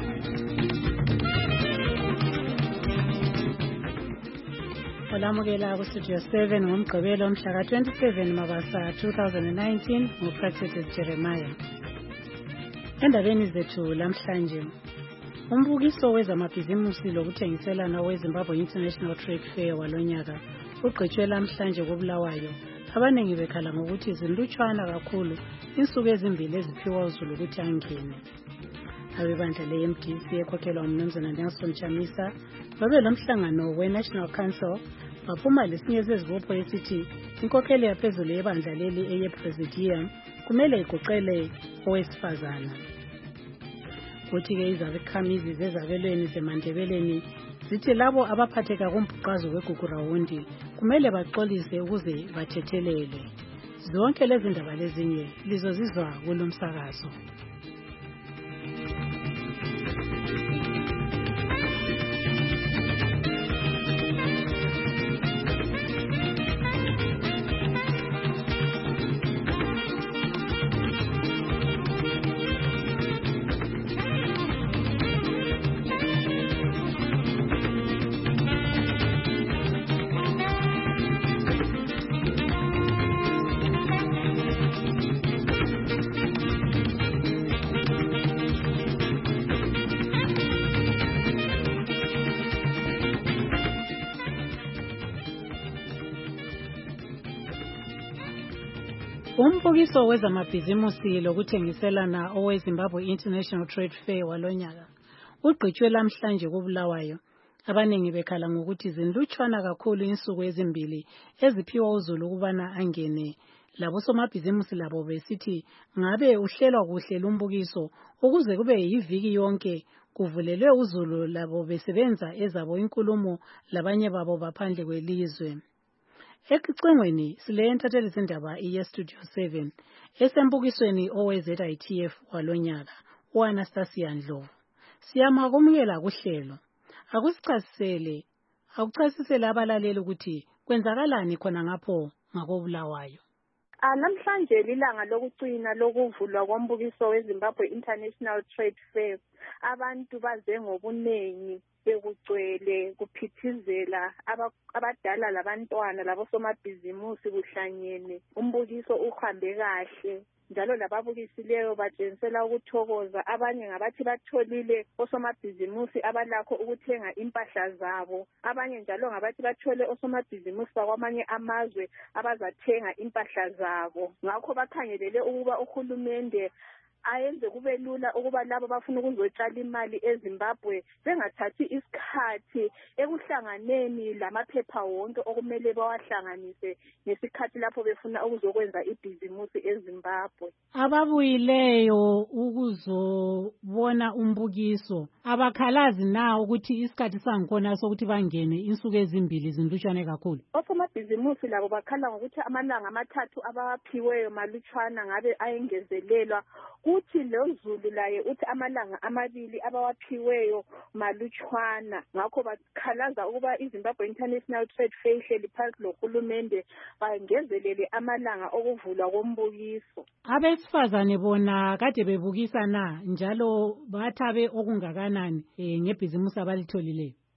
Olamukela ku Studio seven ngomgqibelo mhla ka twenty-seven Mabasa two thousand nineteen nguPractice Jeremiah. Endabeni zethu lamhlanje umbukiso wezamabhizimusi lokuthengiselana weZimbabwe International Trade Fair walonyaka ugqitshwe lamhlanje koBulawayo. Abaningi bekhala ngokuthi zinlutshwana kakhulu insuku ezimbili eziphiwa uzulu ukuthi angene. Abebandla le-M D C ekhokhelwa umnumzana Nelson Chamisa babe lomhlangano we-National Council baphuma lesinye sezibopho esithi inkokheli yaphezulu yebandla leli eye-Presidium kumele igoqele owesifazana. Kuthi-ke izakhamizi zezabelweni zeMandebeleni zithi labo abaphatheka kumbhuqazo weGugurawundi kumele baxolise ukuze bathethelele. Zonke lezi ndaba lezinye lizozizwa kulo msakazo. Umbukiso wezamabhizimusi lokuthengiselana oweZimbabwe International Trade Fair walonyaka ugqitshwe lamhlanje koBulawayo. Abaningi bekhala ngokuthi zinlutshwana kakhulu insuku ezimbili eziphiwa uzulu ukubana angene. Labo somabhizimusi labo besithi ngabe uhlelwa kuhle lumbukiso ukuze kube yiviki yonke kuvulelwe uzulu labo besebenza ezabo inkulumo labanye babo baphandle kwelizwe. Ekucingweni sile ntatheli sendaba iye Studio seven esembukisweni owe-Z I T F walonyaka uAnastasia Ndlovu. Siyama kumukela kuhlelo. Akusichasisele, akuchasisele abalaleli ukuthi kwenzakalani khona ngapho ngakoBulawayo. Namhlanje lilanga lokugcina lokuvulwa kombukiso weZimbabwe International Trade Fair. Abantu baze ngobunengi bekugcwele kuphithizela abadala labantwana labosomabhizimusi kuhlangene. Umbukiso uhambe kahle njalo lababukisileyo batshengisela ukuthokoza. Abanye ngabathi batholile osomabhizimusi abalakho ukuthenga impahla zabo. Abanye njalo ngabathi bathole osomabhizimusi bakwamanye amazwe abazathenga impahla zabo. Ngakho bakhangelele ukuba uhulumende ayenze kube lula ukuba labo bafuna ukuzotshala imali eZimbabwe bengathathi isikhathi ekuhlanganeni lamaphepha wonke okumele bawahlanganise ngesikhathi lapho befuna ukuzokwenza ibhizimusi eZimbabwe. Ababuyileyo ukuzobona umbukiso abakhalazi na ukuthi isikhathi sangikhona sokuthi bangene insuku ezimbili zinlutshwane kakhulu? Osomabhizimusi labo bakhala ngokuthi amalanga amathathu abawaphiweyo malutshwana ngabe ayengezelelwa. Kuthi lozulu laye uthi amalanga amabili abawaphiweyo malutshwana. Ngakho bakhalaza ukuba iZimbabwe International Trade Fair ihleli phansi lohulumende bangezelele amalanga okuvulwa kombukiso. Abesifazane bona kade bebukisa na njalo bathabe okungakanani ngebhizimusi abalitolileyo?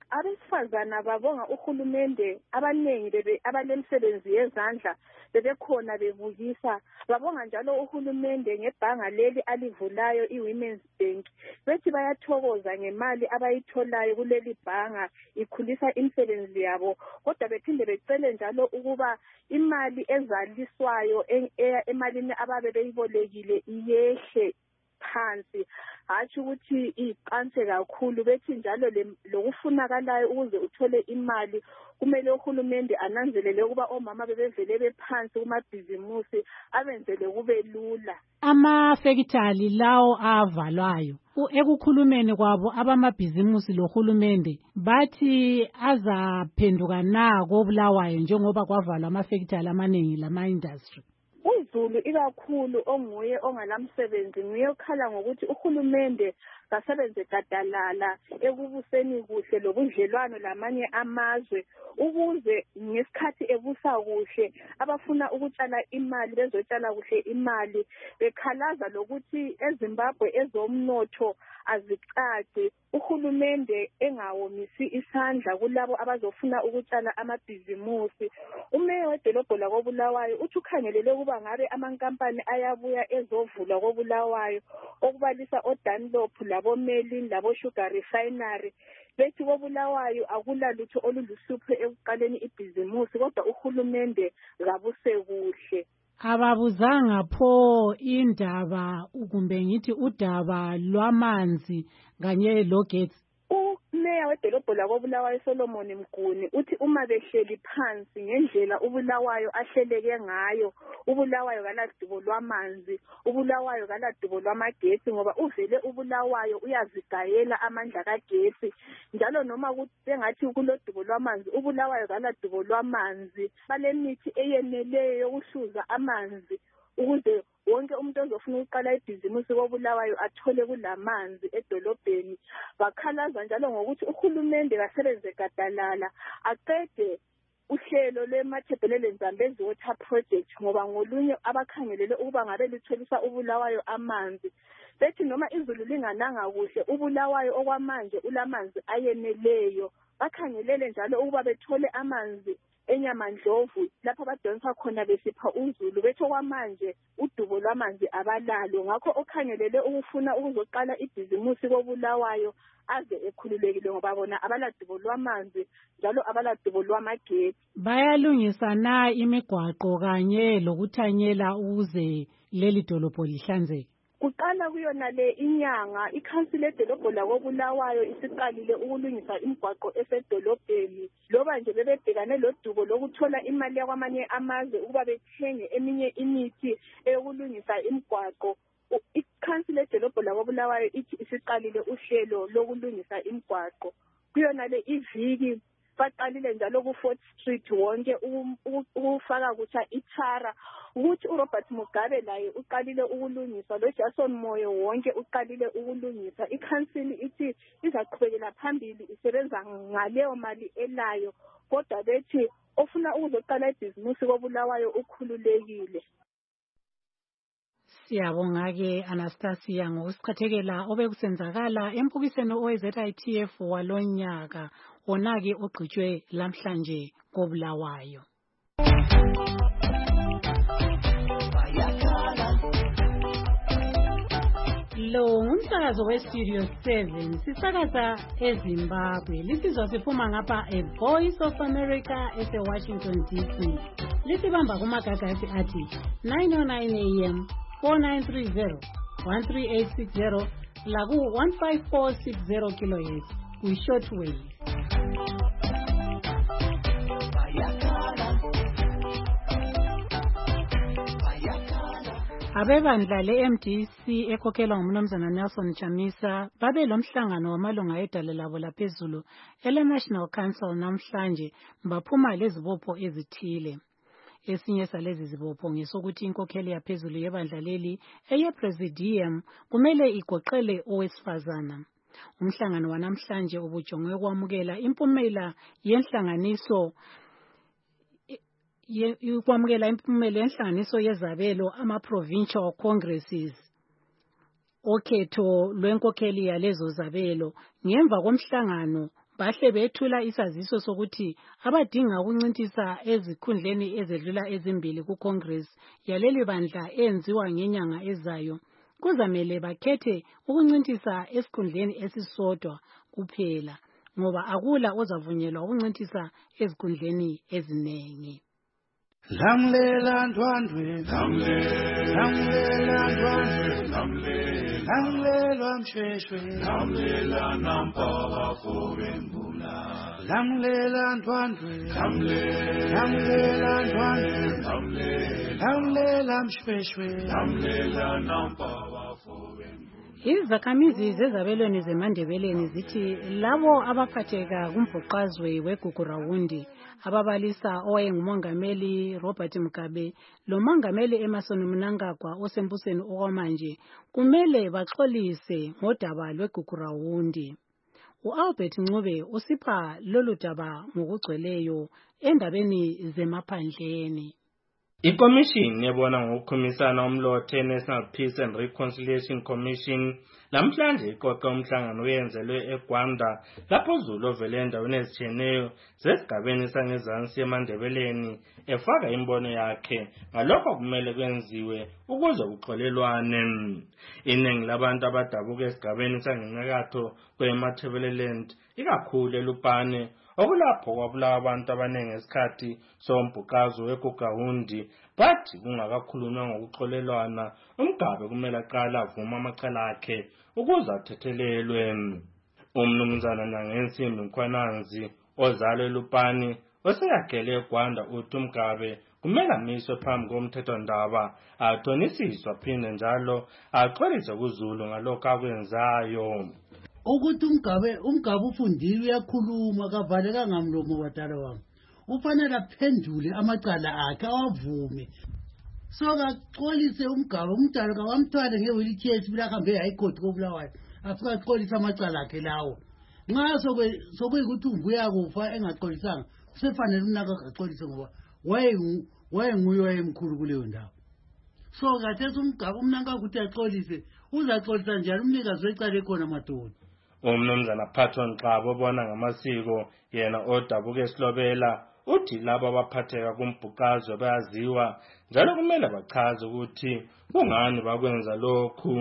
abesifazana babonga uhulumende abaningi bebe abalemisebenzi yezandla bebekhona bebukisa. Babonga njalo uhulumende ngebhanga leli alivulayo iWomen's Bank. Bethi bayathokoza ngemali abayitholayo kuleli bhanga ikhulisa imisebenzi yabo. Kodwa bephinde becele njalo ukuba imali ezaliswayo emalini ababe beyibolekile iyehle phansi, hatshi ukuthi iqanse kakhulu. Bethi njalo lokufunakalayo ukuze uthole imali kumele uhulumende ananzelele ukuba omama bebevele bephansi kumabhizimusi abenzele kube lula. Amafekitali lawo avalwayo ekukhulumeni kwabo abamabhizimusi lohulumende bathi azaphenduka na koBulawayo njengoba kwavalwa amafekitali amaningi lama-industry. UZulu ikakhulu onguye ongalamsebenzi nguye okhala ngokuthi uhulumende kasebenze gadalala ekubuseni kuhle lobudlelwano lamanye amazwe ukuze ngesikhathi ebusa kuhle abafuna ukutshala imali bezotshala kuhle imali. Bekhalaza lokuthi eZimbabwe ezomnotho azicaci, uhulumende engawomisi isandla kulabo abazofuna ukutshala amabhizimusi. Umeya wedolobho lakoBulawayo uthi ukhangelele ukuba ngabe amankampani ayabuya ezovulwa koBulawayo okubalisa oDunlop laboMerlin laboSugar Refinery. Bethi koBulawayo akulalutho oluluhlupho ekuqaleni ibhizimusi kodwa uhulumende kabuse kuhle. Ababuzanga pho indaba kumbe ngithi udaba lwamanzi kanye logetsi. Umeya wedolobho lakoBulawayo Solomon Mguni uthi uma behleli phansi ngendlela uBulawayo ahleleke ngayo, uBulawayo kaladubo lwamanzi, uBulawayo kaladubo lwamagetsi ngoba uvele uBulawayo uyazigayela amandla kagesi. Njalo noma sengathi kulodubo lwamanzi, uBulawayo kaladubo lwamanzi. Balemithi eyeneleyo yokuhluza amanzi ukuze wonke umuntu ozofuna ukuqala ibhizimusi koBulawayo athole kulamanzi edolobheni. Bakhalaza njalo ngokuthi uhulumende kasebenze gadalala aqede uhlelo lweMathebhelele Zambezi Water Project ngoba ngolunye abakhangelele ukuba ngabe litholisa uBulawayo amanzi. Bethi noma izulu lingananga kuhle uBulawayo okwamanje ulamanzi ayeneleyo. Bakhangelele njalo ukuba bethole amanzi eNyamandlovu lapho badonsa khona besipha uZulu. Bethu kwamanje udubo lwamanzi abalalo, ngakho okhangelele ukufuna ukuzoqala ibhizimusi koBulawayo aze ekhululekile ngoba bona abaladubo lwamanzi njalo abaladubo lwamagetsi. Bayalungisa na imigwaqo kanye lokuthanyela ukuze leli dolobho lihlanzeke? Kuqala kuyona le inyanga ikhansile edolobho lakoBulawayo isiqalile ukulungisa imigwaqo esedolobheni. Loba nje bebebhekane lodubo lokuthola imali yakwamanye amazwe ukuba bethenge eminye imithi eyokulungisa imigwaqo. Ikhansile edolobho lakoBulawayo ithi isiqalile uhlelo lokulungisa imigwaqo. Kuyona le iviki baqalile njalo ku-Fourth Street wonke ukufaka kutsha ithara ukuthi uRobert Mugabe laye uqalile ukulungisa, lo Jason Moyo wonke uqalile ukulungisa. Ikhansili ithi izaqhubekela phambili isebenza ngaleyo mali elayo kodwa bethi ofuna ukuzoqala ibhizimusi koBulawayo ukhululekile. Siyabonga-ke Anastasia ngokusichathekela obekusenzakala empukisweni owe-Z I T F walonyaka wona-ke ogqitshwe lamhlanje koBulawayo. Lo ngumsakazo weStudio seven sisakaza eZimbabwe. Lisizwa siphuma ngapha eVoice of America ese-Washington D C. Lisibamba kumagagasi athi nine oh nine A M, four nine three zero, one three eight six zero laku one five four six zero kilohertz kwi-shortwave. Abebandla le-M D C ekhokhelwa ngumnumzana Nelson Chamisa babe lomhlangano wamalunga edale labo laphezulu ele-National Council namhlanje baphuma lezibopho ezithile. Esinye salezi zibopho ngesokuthi inkokheli yaphezulu yebandla leli eye-Presidium kumele igoqele owesifazana. Umhlangano wanamhlanje ubujongwe kwamukela impumela yenhlanganiso ukwamukela impumela yenhlanganiso yezabelo ama-provincial congresses okhetho lwenkokheli yalezo zabelo ngemva komhlangano bahle bethula isaziso sokuthi abadinga ukuncintisa ezikhundleni ezedlula ezimbili kuCongress yaleli bandla enziwa ngenyanga ezayo kuzamele bakhethe ukuncintisa esikhundleni esisodwa kuphela ngoba akula ozavunyelwa ukuncintisa ezikhundleni eziningi. Lamlela ndwandwe, lamlela ndwandwe, lamlela mshweshwe, lamlela nampala fobembula, lamlela ndwandwe, lamlela ndwandwe, lamlela mshweshwe, lamlela nampala fobembula. Izakhamizi zezabelweni zeMandebeleni zithi labo abaphatheka kumbhuqazwe weGugurawundi ababalisa owayengumongameli Robert Mugabe lomongameli Emmerson Mnangagwa osembusweni okwamanje kumele baxolise ngodaba lweGugurawundi. U-Albert Ncube usipha lolu daba ngokugcweleyo endabeni zemaphandleni. Ikomishini yebona ngokukhumisana umlothe National Peace and Reconciliation Commission namhlanje iqoqa umhlangano oyenzelwe eGwanda lapho uZulu ovele endaweni ezitshiyeneyo zesigabeni sangezansi eMandebeleni efaka imbono yakhe ngalokho kumele kwenziwe ukuze kuxolelwane. Iningi labantu abadabuka esigabeni sangenyakatho kweMatabeleland ikakhulu eLupane okulapho kwabulawa abantu abaningi esikhathi sombhuqazo weGugurawundi bathi kungakakhulunywa ngokuxolelwana uMgabe kumele aqala avuma amacala akhe ukuze athethelelwe. Umnumzana Nyangensimbi Mkhwananzi ozalwe eLupane oseyakhele eGwanda uthi uMgabe kumele amiswe phambi komthethondaba athonisiswa phinde njalo axolise kuZulu ngalokho akwenzayo. Ukuthi umgabe umgabe ufundile uyakhuluma kavaleka ngamlomo wadala wami ufanele aphendule amacala akhe awavume so kaxolise umgabe umdala kawamthwale ngewheelchair bila kambe hayicourt koBulawayo afika axolise amacala akhe lawo nxa sokwe sokuyikuthi umbuya kufa engaxolisanga kusefanele unaka axolise ngoba waye waye nguye wayemkhulu kuleyo ndawo so kathesi umgabe umnanga ukuthi axolise uzaxolisa njalo umnikazi wecala ekhona madoda. Umnumzana Patton Xabo obona ngamasiko yena odabuka eSilobela uthi labo abaphatheka kumbhuqazwe bayaziwa njalo kumele bachaze ukuthi kungani bakwenza lokhu.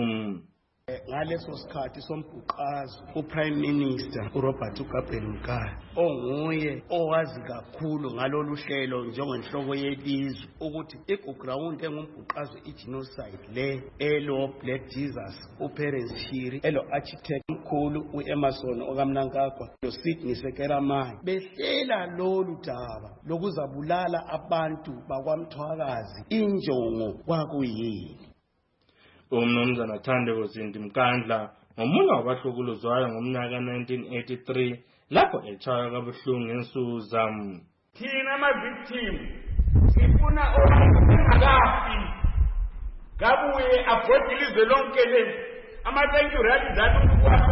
Ngaleso sikhathi sombhuqazo uPrime Minister uRobert Mugabe Mugabe onguye owazi kakhulu ngalolu hlelo njengenhloko yelizwe ukuthi iGugurawundi engumbhuqazo igenocide le elo Black Jesus uPerence Shiri elo architect omkhulu uEmmerson okamnankagwa lo Sidney Sekeramani behlela lolu daba lokuzabulala abantu bakwaMthwakazi injongo kwakuyini. Umnumzana Thandeko Zindi Mkandla ngomunye wabahlukuluzwayo ngomnyaka nineteen eighty-three lapho etshaywa kabuhlungu ngensuza. Thina ama-victim sifuna okungakafi ngabuye abhodi ilizwe lonke leli ama-thank you rally zathi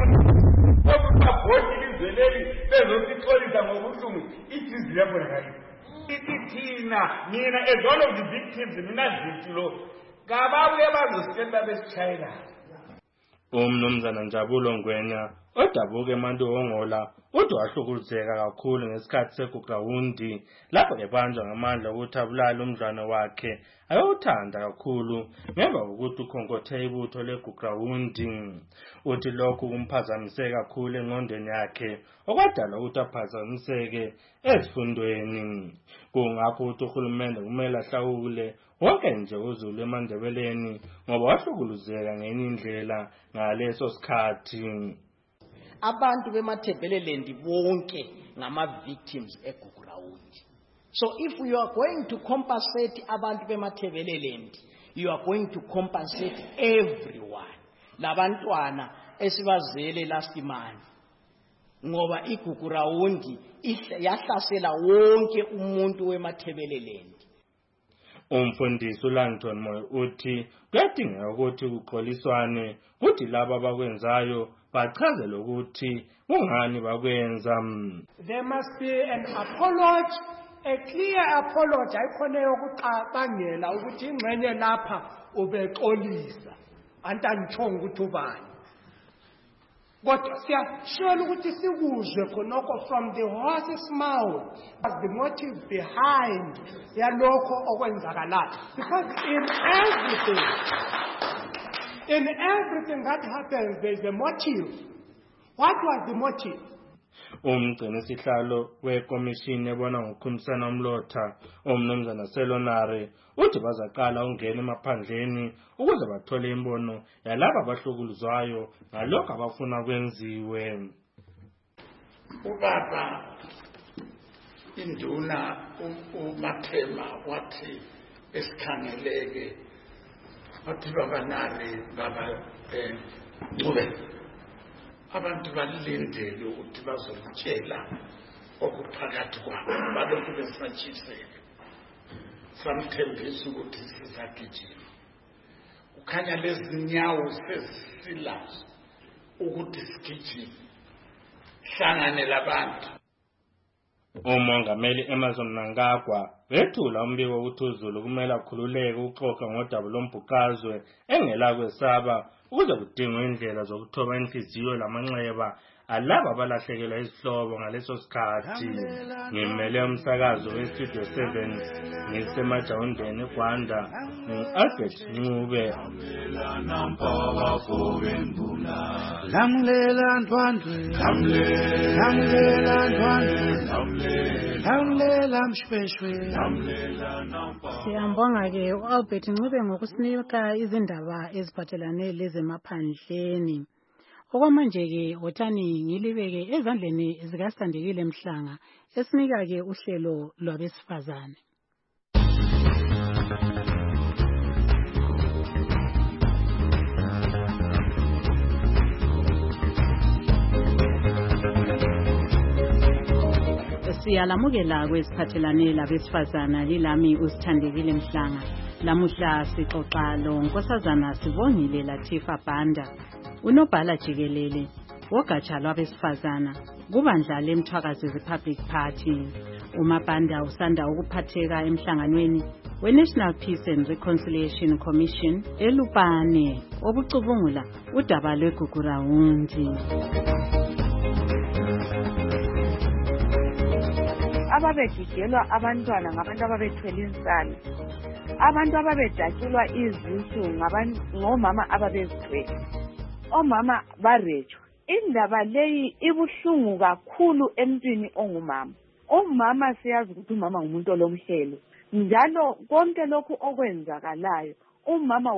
ukubabhodi ilizwe leli bezosixolisa ngobuhlungu idizi yabonakali ithi thina mina as one of the victims mina zithi lo ngababuye bazositshela besitshayela. Umnumzana Njabulo Ngwenya odabuka eManduhongola uthi wahlukuluzeka kakhulu ngesikhathi seGugurawundi lapho ebanjwa ngamandla ukuthi abulale umdlwane wakhe ayewuthanda kakhulu ngemva kokuthi ukhonkothe ibutho leGugurawundi. Uthi lokhu kumphazamiseke kakhulu engqondweni yakhe okwadala ukuthi aphazamiseke ezifundweni. Kungakho ukuthi uhulumende kumele ahlawule wonke nje uZulu eMandebeleni ngoba wahlukuluzeka ngenye indlela ngaleso sikhathi. Abantu beMatabeleland bonke ngama-victims eGugurawundi. So if you are going to compensate abantu beMatabeleland, you are going to compensate everyone. Labantwana esibazele last month. Ngoba iGugurawundi yahlasela wonke umuntu weMatabeleland. Umfundisi uLangton Moyo uthi kuyadingeka ukuthi kuxoliswane kuthi laba abakwenzayo bachaze ukuthi kungani bakwenza. There must be an apology, a clear apology ayikhona yokucabangela ukuthi ingxenye lapha ubexolisa antangithonga ukuthi ubani. kodwa siyashela ukuthi sikuzwe khonokho from the horse's mouth as the motive behind yalokho okwenzakalayo, because in everything in everything that happens there is a motive. What was the motive? Umgcini sihlalo wekomishini ebona ngokukhumisana umlotha umnumzana Selonare uthi bazaqala ungena emaphandleni ukuze bathole imbono yalabo abahlukuluzwayo ngalokho abafuna kwenziwe. Ubaba induna uMathema wathi esikhangeleke wathi baba Nare baba Ncube abantu balindele ukuthi bazolitshela okuphakathi kwabo balokhu besatshiseka samthembisa ukuthi sizagijima ukhanya lezi nyawo sesilazo ukuthi sigijime hlangane labantu. Umongameli Emmerson Mnangagwa wethula umbiko ukuthi uZulu kumele akhululeke ukuxoxa ngodaba lombhuqazwe engela kwesaba ukuze kudingwe indlela zokuthoba inhliziyo lamanxeba alaba abalahlekelwa izihlobo ngaleso sikhathi. Ngimele umsakazo weStudio seven ngisemajawundeni eGwanda ngu-Albert Ncube. Lamlela ntwandwe lamlela ntwandwe lamlela mshweshwe. Siyambonga ke u-Albert Ncube ngokusinika izindaba eziphathelane lezemaphandleni. Okwamanje ke wotani ngilibeke ezandleni zikaSandekile Mhlanga esinika ke uhlelo lwabesifazane. Siyalamukela kwesiphathelane labesifazana lilami uSithandekile Mhlanga. Lamuhla sixoxa lo Nkosazana Sibongile Latifa Banda, unobhala jikelele wogatsha lwabesifazana kubandla leMthwakazi Republic Party. UMabanda usanda ukuphatheka emhlanganweni we-National Peace and Reconciliation Commission eLupane obucubungula udaba lweGugurawundi. Ababejijelwa abantwana ngabantu ababethwele insana, abantu ababedatshulwa izisu ngomama ababezithwele, omama barejwa. Indaba leyi ibuhlungu kakhulu emntwini ongumama. Umama siyazi ukuthi umama ngumuntu olomhlelo, njalo konke lokhu okwenzakalayo umama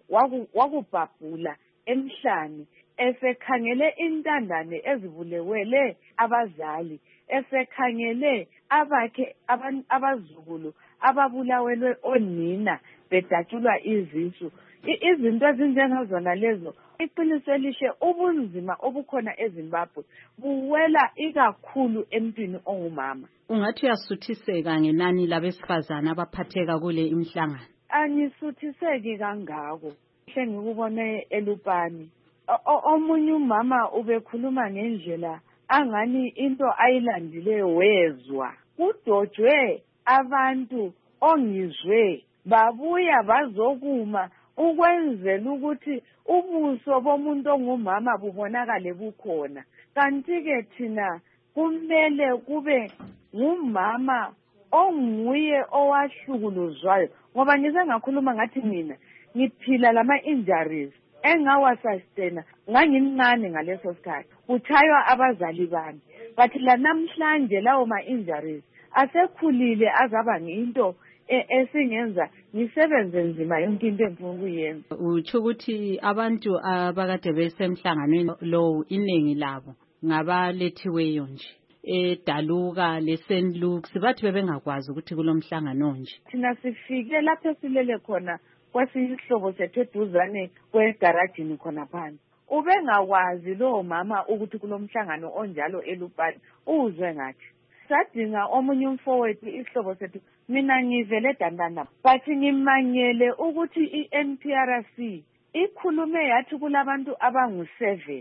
wakubhabhula emhlane esekhangele intandane ezivulewele abazali, esekhangele abakhe abazukulu ababulawelwe onina bedatshulwa izisu. Izinto ezinjengazona lezo iqiniso elihle ubunzima obukhona eZimbabwe buwela ikakhulu emntwini ongumama. Ungathi uyasuthiseka ngenani labesifazana abaphatheka kule imhlangano? Angisuthiseki kangako. Hle ngikubone eLupane omunye umama ubekhuluma ngendlela angani into ayilandileyo wezwa. Kudojwe abantu ongizwe babuya bazokuma ukwenzela ukuthi ubuso bomuntu ongumama bubonakale bukhona. Kanti ke thina kumele kube ngumama onguye owahlukuluzwayo, ngoba ngize ngakhuluma ngathi mina ngiphila lama injuries engawasastena ngangimncane ngaleso sikhathi, kuthaywa abazali bami, but la namhlanje lawo ma injuries asekhulile azaba nginto esingenza ngisebenze nzima yonke into engifuna ukuyenza. Utsho ukuthi abantu abakade besemhlanganweni lo iningi labo ngabalethiweyo nje eDaluka leSaint Luke's, bathi bebengakwazi ukuthi kulomhlangano nje. Thina sifike lapho silele khona kwasihlobo sethu eduzane kwegaragini khona phansi. Ubengakwazi lo mama ukuthi kulomhlangano onjalo eLupane, uzwe ngathi sadinga omunye umfowethu isihlobo sethu, mina ngivele dandana, but ngimangele ukuthi i-N P R C ikhulume yathi kulabantu abangu seven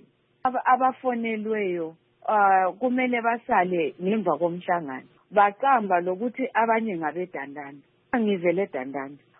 abafonelweyo kumele basale ngemva komhlangano, baqamba lokuthi abanye ngabedandana. Ngivele dandana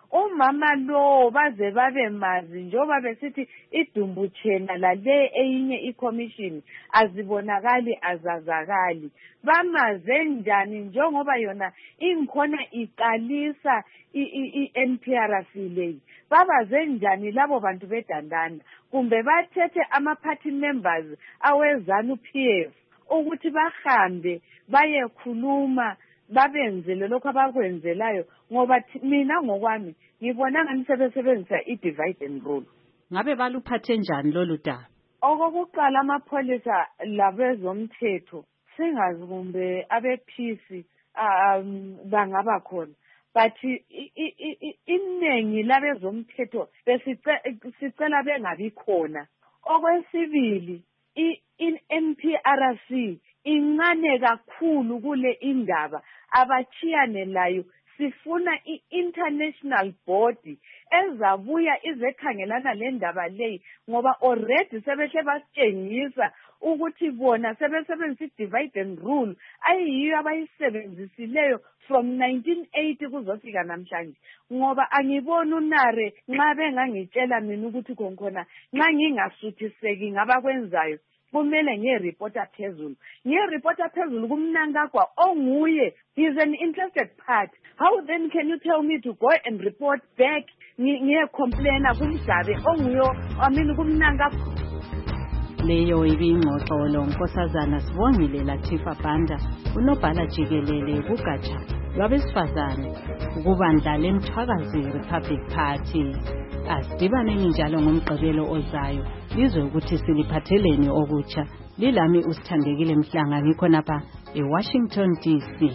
umama lo baze babe mazi njoba besithi idumbu tshena lale eyinye i-commission azibonakali azazakali bamaze njani njengoba yona inkhona iqalisa i-N P R C leyi babaze njani labo bantu bedandana kumbe bathethe ama-party members awezanu P F ukuthi bahambe bayekhuluma babenzele lokho abakwenzelayo ngoba mina ngokwami ngibona ngani sebesebenzisa i-divide and rule. Ngabe baluphathe njani lolu daba? Okokuqala amapholisa labezomthetho singazi kumbe abephisi um bangaba khona but iningi labezomthetho besicela bengabi khona. Okwesibili i-N P R C incane kakhulu kule indaba abachiyane layo sifuna i-international body ezabuya izekhangelana le ndaba leyi ngoba already sebehle basitshengisa ukuthi bona sebesebenzisa i-divide and rule ayiyiyo abayisebenzisileyo from nineteen eighty kuzofika namhlanje ngoba angiboni unare nxa bengangitshela mina ukuthi khonkhona nxa ngingasuthiseki ngabakwenzayo kumele ngiye-reporter phezulu ngiye-reporter phezulu kumnankagwa onguye he's an interested party. How then can you tell me to go and report back ngiye-complaina kumjabe onguyo amini kumnankagwa? Leyo ibingxoxo lo Nkosazana Sibongile Latifa Banda unobhala jikelele kugatsha lwabesifazane ukubandla leMthwakazi Republic Party. Asidibaneni njalo ngomgqibelo ozayo izwe ukuthi siliphatheleni okutsha. Lilami uSithandekile Mhlanga ngikhonapha eWashington D C.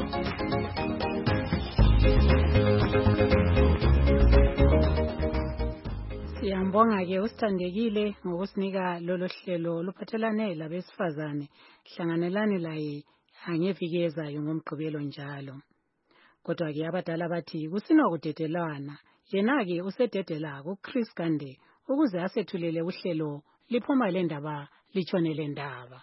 Siyambonga ke uSithandekile ngokusinika lolo hlelo luphathelane labesifazane. Hlanganelani laye angeviki ezayo ngomgqibelo njalo. Kodwa ke abadala bathi kusinokudedelwana. Yena ke usededela kuChris Gande ukuze asethulele uhlelo liphuma le ndaba litshone le ndaba.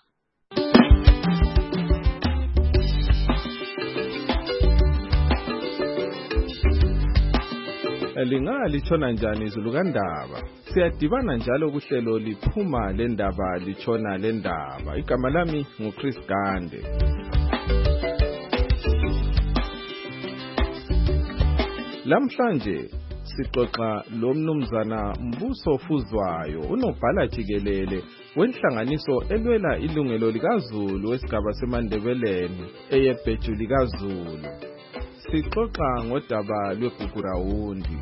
Linga litshona njani izulu kandaba? Siyadibana njalo kuhlelo liphuma le ndaba litshona le ndaba. Igama lami nguChris Gande. Lamhlanje sixoxa lo mnumzana Mbuso Fuzwayo unobhala jikelele wenhlanganiso elwela ilungelo likaZulu wesigaba seMandebeleni eyebheju likaZulu. Sixoxa ngodaba lweGugurawundi.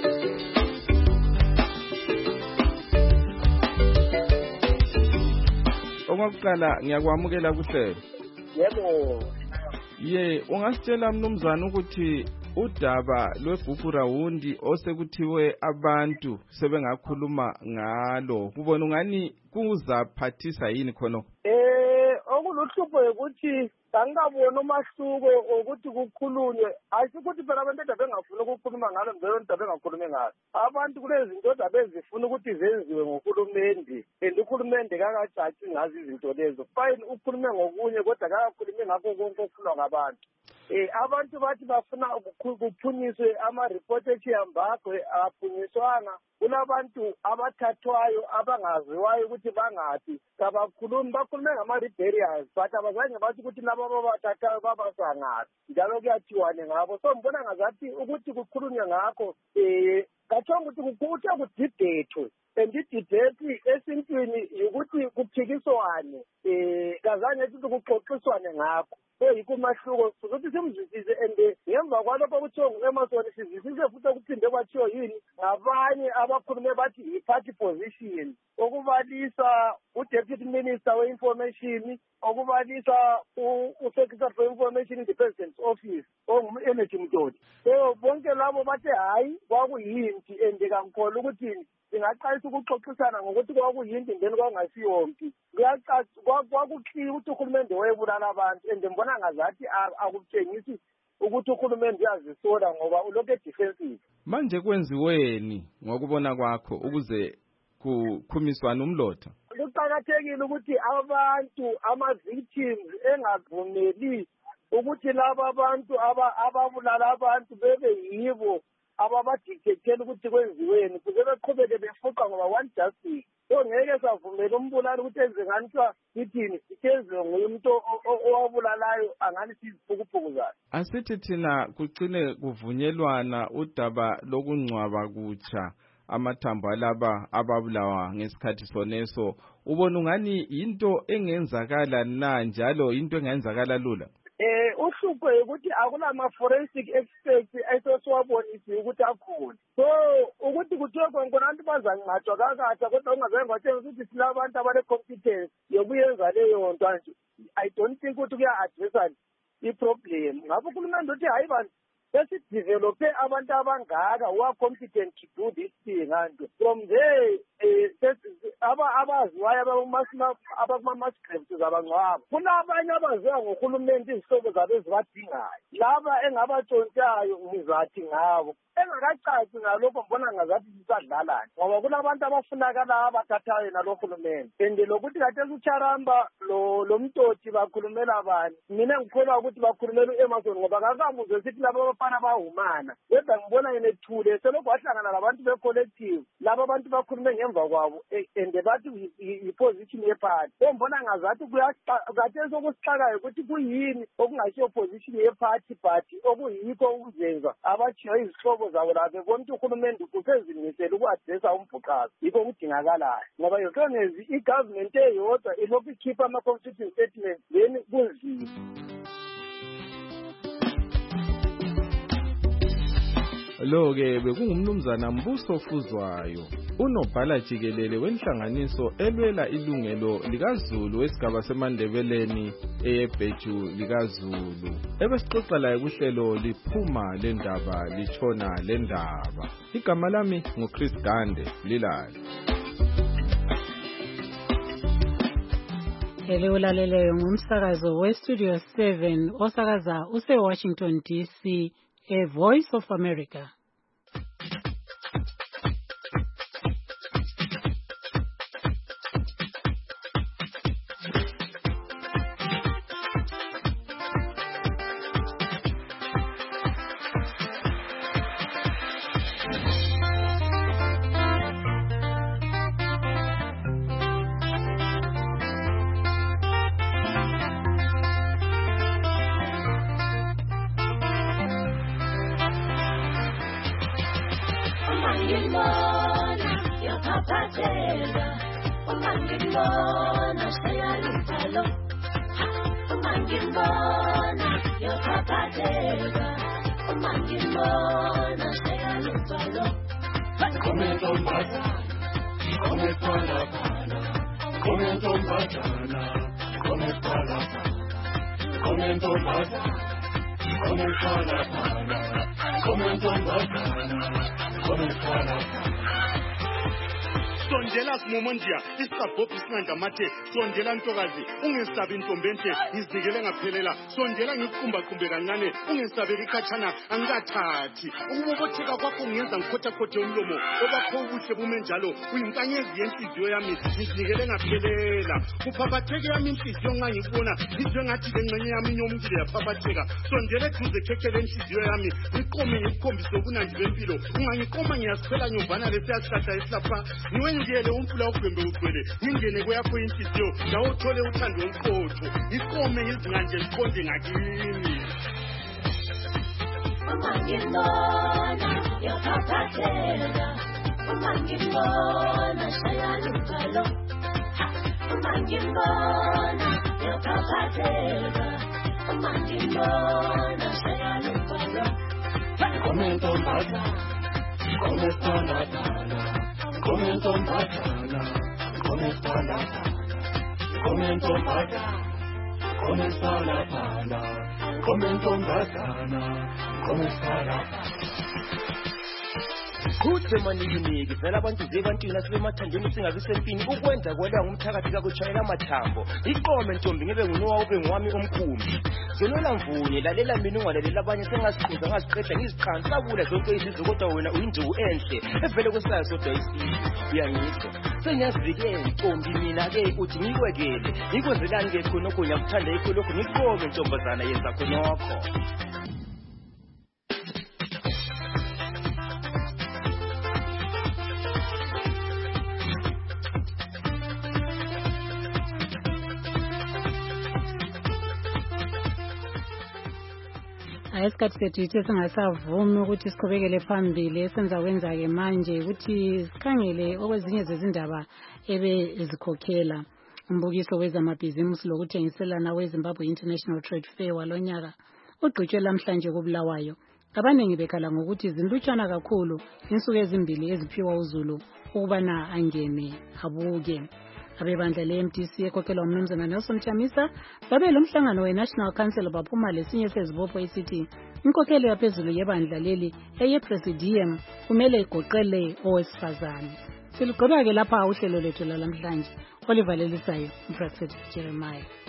Okokuqala ngiyakwamukela kuhlelo. Yebo. Ye, ungasitshela mnumzana ukuthi udaba lweGugurawundi osekuthiwe abantu sebengakhuluma ngalo kubona ungani kuzaphathisa yini khono? Eh okuluhlupho ukuthi angabona umahluko ukuthi kukhulunywe asikuthi phela abantu edaba engafuna ukukhuluma ngalo mbelo indaba engakhulume ngalo abantu kulezi zinto zabe zifuna ukuthi zenziwe ngohulumende and uhulumende kakajaji ngazi izinto lezo fine ukhulume ngokunye kodwa akakhulume ngakho konke okufunwa ngabantu. Eh abantu bathi bafuna ukuphunyiswe ama-report echiyambagwe aphunyiswanga kulabantu abathathwayo abangaziwayo ukuthi bangaphi kabakhulumi bakhulume ngama-rebellions but abazange bathi ukuthi labo ababathathayo babasangaphi njalo kuyathiwane ngabo so mbona ngazathi ukuthi kukhulunywe ngakho um kathonga ukuthi kuthe kudibhethwe and idibhethi esintwini yikuthi kuphikiswane um kazange ukuthi kuxoxiswane ngakho so yikho umahluko sokuthi simzwisise and ngemva kwalokho kuthiwa ngu-Emerson sizwisise futhi okuphinde kwathiwa yini ngabanye abakhulume bathi yi-party position okubalisa u-deputy minister we-information okubalisa u-secretary for information in the president's office ongu-energy mdodi so bonke labo bathe hhayi kwakuyinti and kangikhola ukuthi singaqalisa ukuxoxisana ngokuthi kwakuyinti then kwangasiyomphi kwakukhiya ukuthi uhulumende wayebulala abantu and mbona ngazathi akutshengisi ukuthi uhulumende uyazisola ngoba ulokhu edefensive. Manje kwenziweni ngokubona kwakho ukuze kukhumiswane umlotha? Kuqakathekile ukuthi abantu ama-victims engavumeli ukuthi laba abantu ababulala abantu bebe yibo ababadictatele ukuthi kwenziweni kuze beqhubeke befuqa ngoba one justice. So ngeke savumela umbulali ukuthi enze ngani kuthiwa ithini ithenziwe nguye umuntu owabulalayo angani siziphukuphuku zakhe. Asithi thina kugcine kuvunyelwana udaba lokungcwaba kutsha amathambo alaba ababulawa ngesikhathi soneso. Ubona ungani into engenzakala na njalo into engenzakala lula? Eh uhlupho ukuthi akulama forensic experts esesiwabonisiwe ukuthi akhona. So ukuthi kuthiwa konke abantu bazangcatshwa kakade kodwa ungazange watshela ukuthi silabantu abale competence yokuyenza leyo nto nje. I don't think ukuthi kuya addressa i-problem. Ngapho kulumanda uthi hayi bantu besidevelope abantu abangaka who are competent to do this thing and from there aba abaziwayo abakuma-mascripts abangcwaba kunabanye abaziwa ngohulumeni izihlobo zabo ezibadingayo laba engabatshontshayo ngizathi ngabo engakacaci ngalokho mbona ngazathi sisadlalani ngoba kunabantu abafunakala abathathayo nalo hulumeni and lokuthi khathesi uCharamba lo lo Mtoti bakhulumela bani mina ngikholwa ukuthi bakhulumela uEmmerson ngoba kakamuzwe sithi laba abafana bahumana kodwa ngibona yenethule selokho wahlangana labantu becollective laba abantu bakhulume ngemva kwabo and bathi iposition yeparty ombona ngazathi kuyakhathesi okusixakayo ukuthi kuyini okungashiyo position yeparty party okuyikho ukuzenza abachiyo izihlobo zabo lapho bona ukuthi uhulumende usezimisela ukuadressa umbhuqazo yikho kudingakalayo ngoba yokongezi i-government eyodwa ilokhu ikhipha ama-constitution statement then kunzima. Lo-ke bekungumnumzana Mbuso Fuzwayo unobhala jikelele wenhlanganiso elwela ilungelo likaZulu wesigaba seMandebeleni eyebheju likaZulu ebesixoxa laye kuhlelo liphuma lendaba litshona lendaba. Igama lami nguChris Gande Lilali. Hele ulaleleyo ngumsakazo weStudio seven osakaza use-Washington D C, a Voice of America. Sondela simomondia isabhobhi singangamathe sondela ntokazi ungesabi intombente ngizikele ngaphelela sondela ngikumba kumbe kancane ungesabeli ikhatshana angikathathi ukubobotheka kwakho ngiyenza ngikhotha khothe umlomo obakho ubuhle bume njalo uyinkanyezi yenhliziyo yami ngizikele ngaphelela kuphaphatheke yami inhliziyo nxa ngikubona ngizwe ngathi lengxenye yami inyomukile yaphaphatheka sondela eduze khekhele inhliziyo yami ngiqome ngikukhombise ubunandi bempilo ungangiqoma ngiyasiphela nyovana lesiyasihlahla esilapha ngiyele umfula ugwembe ugcwele ngingene kweyakho inhliziyo ndawo uthole uthando oluqotho iqome izinganje ziqonde ngakini uma ngibona yaphaphatheka uma ngibona shaya lukalo uma ngibona yaphaphatheka uma ngibona shaya lukalo komento mbata komento mbata Comento bacana, comento la pana, comento bacana, comento la pana, comento bacana, comento la pana. Kuthe maniki vela abantu zebantwini asibemathandeni singabi sempini ukwenza kwela ngumthakathi kakuchayela amathambo iqome ntombi ngebe ngunowa ube ngwami omkhumbi zonela mvunye lalela mina ungalalela abanye sengasiqhuza ngasiqeda ngizikhansa sabula zonke izizwe kodwa wena uyinduku enhle evele kwesayo sodwa isizwe uyangizwa sengiyazivikela ntombi mina ke uthi ngikwekele ngikwenzelani ke khonokho ngiyakuthanda yikho lokho ngiqome ntombazana yenza khonokho hayi isikhathi sethu yithe singasavumi ukuthi siqhubekele phambili esenza kwenza-ke manje ukuthi sikhangele okwezinye zezindaba ebezikhokhela umbukiso wezamabhizimusi lokuthengiselana weZimbabwe International Trade Fair walonyaka ugqitshwe lamhlanje kubulawayo. Abaningi bekhala ngokuthi zinlutshwana kakhulu insuku ezimbili eziphiwa uZulu ukubana angene abuke. Abebandla le-M D C ekhokelwa umnumzana Nelson Chamisa babe lo mhlangano we-National Council baphuma lesinye sezibopho esithi inkokhelo yaphezulu yebandla leli eye-Presidium kumele igoqele owesifazane. Siligqiba-ke lapha uhlelo lethu lalamhlanje. Oliver Lelisayo, uProfessor Jeremiah.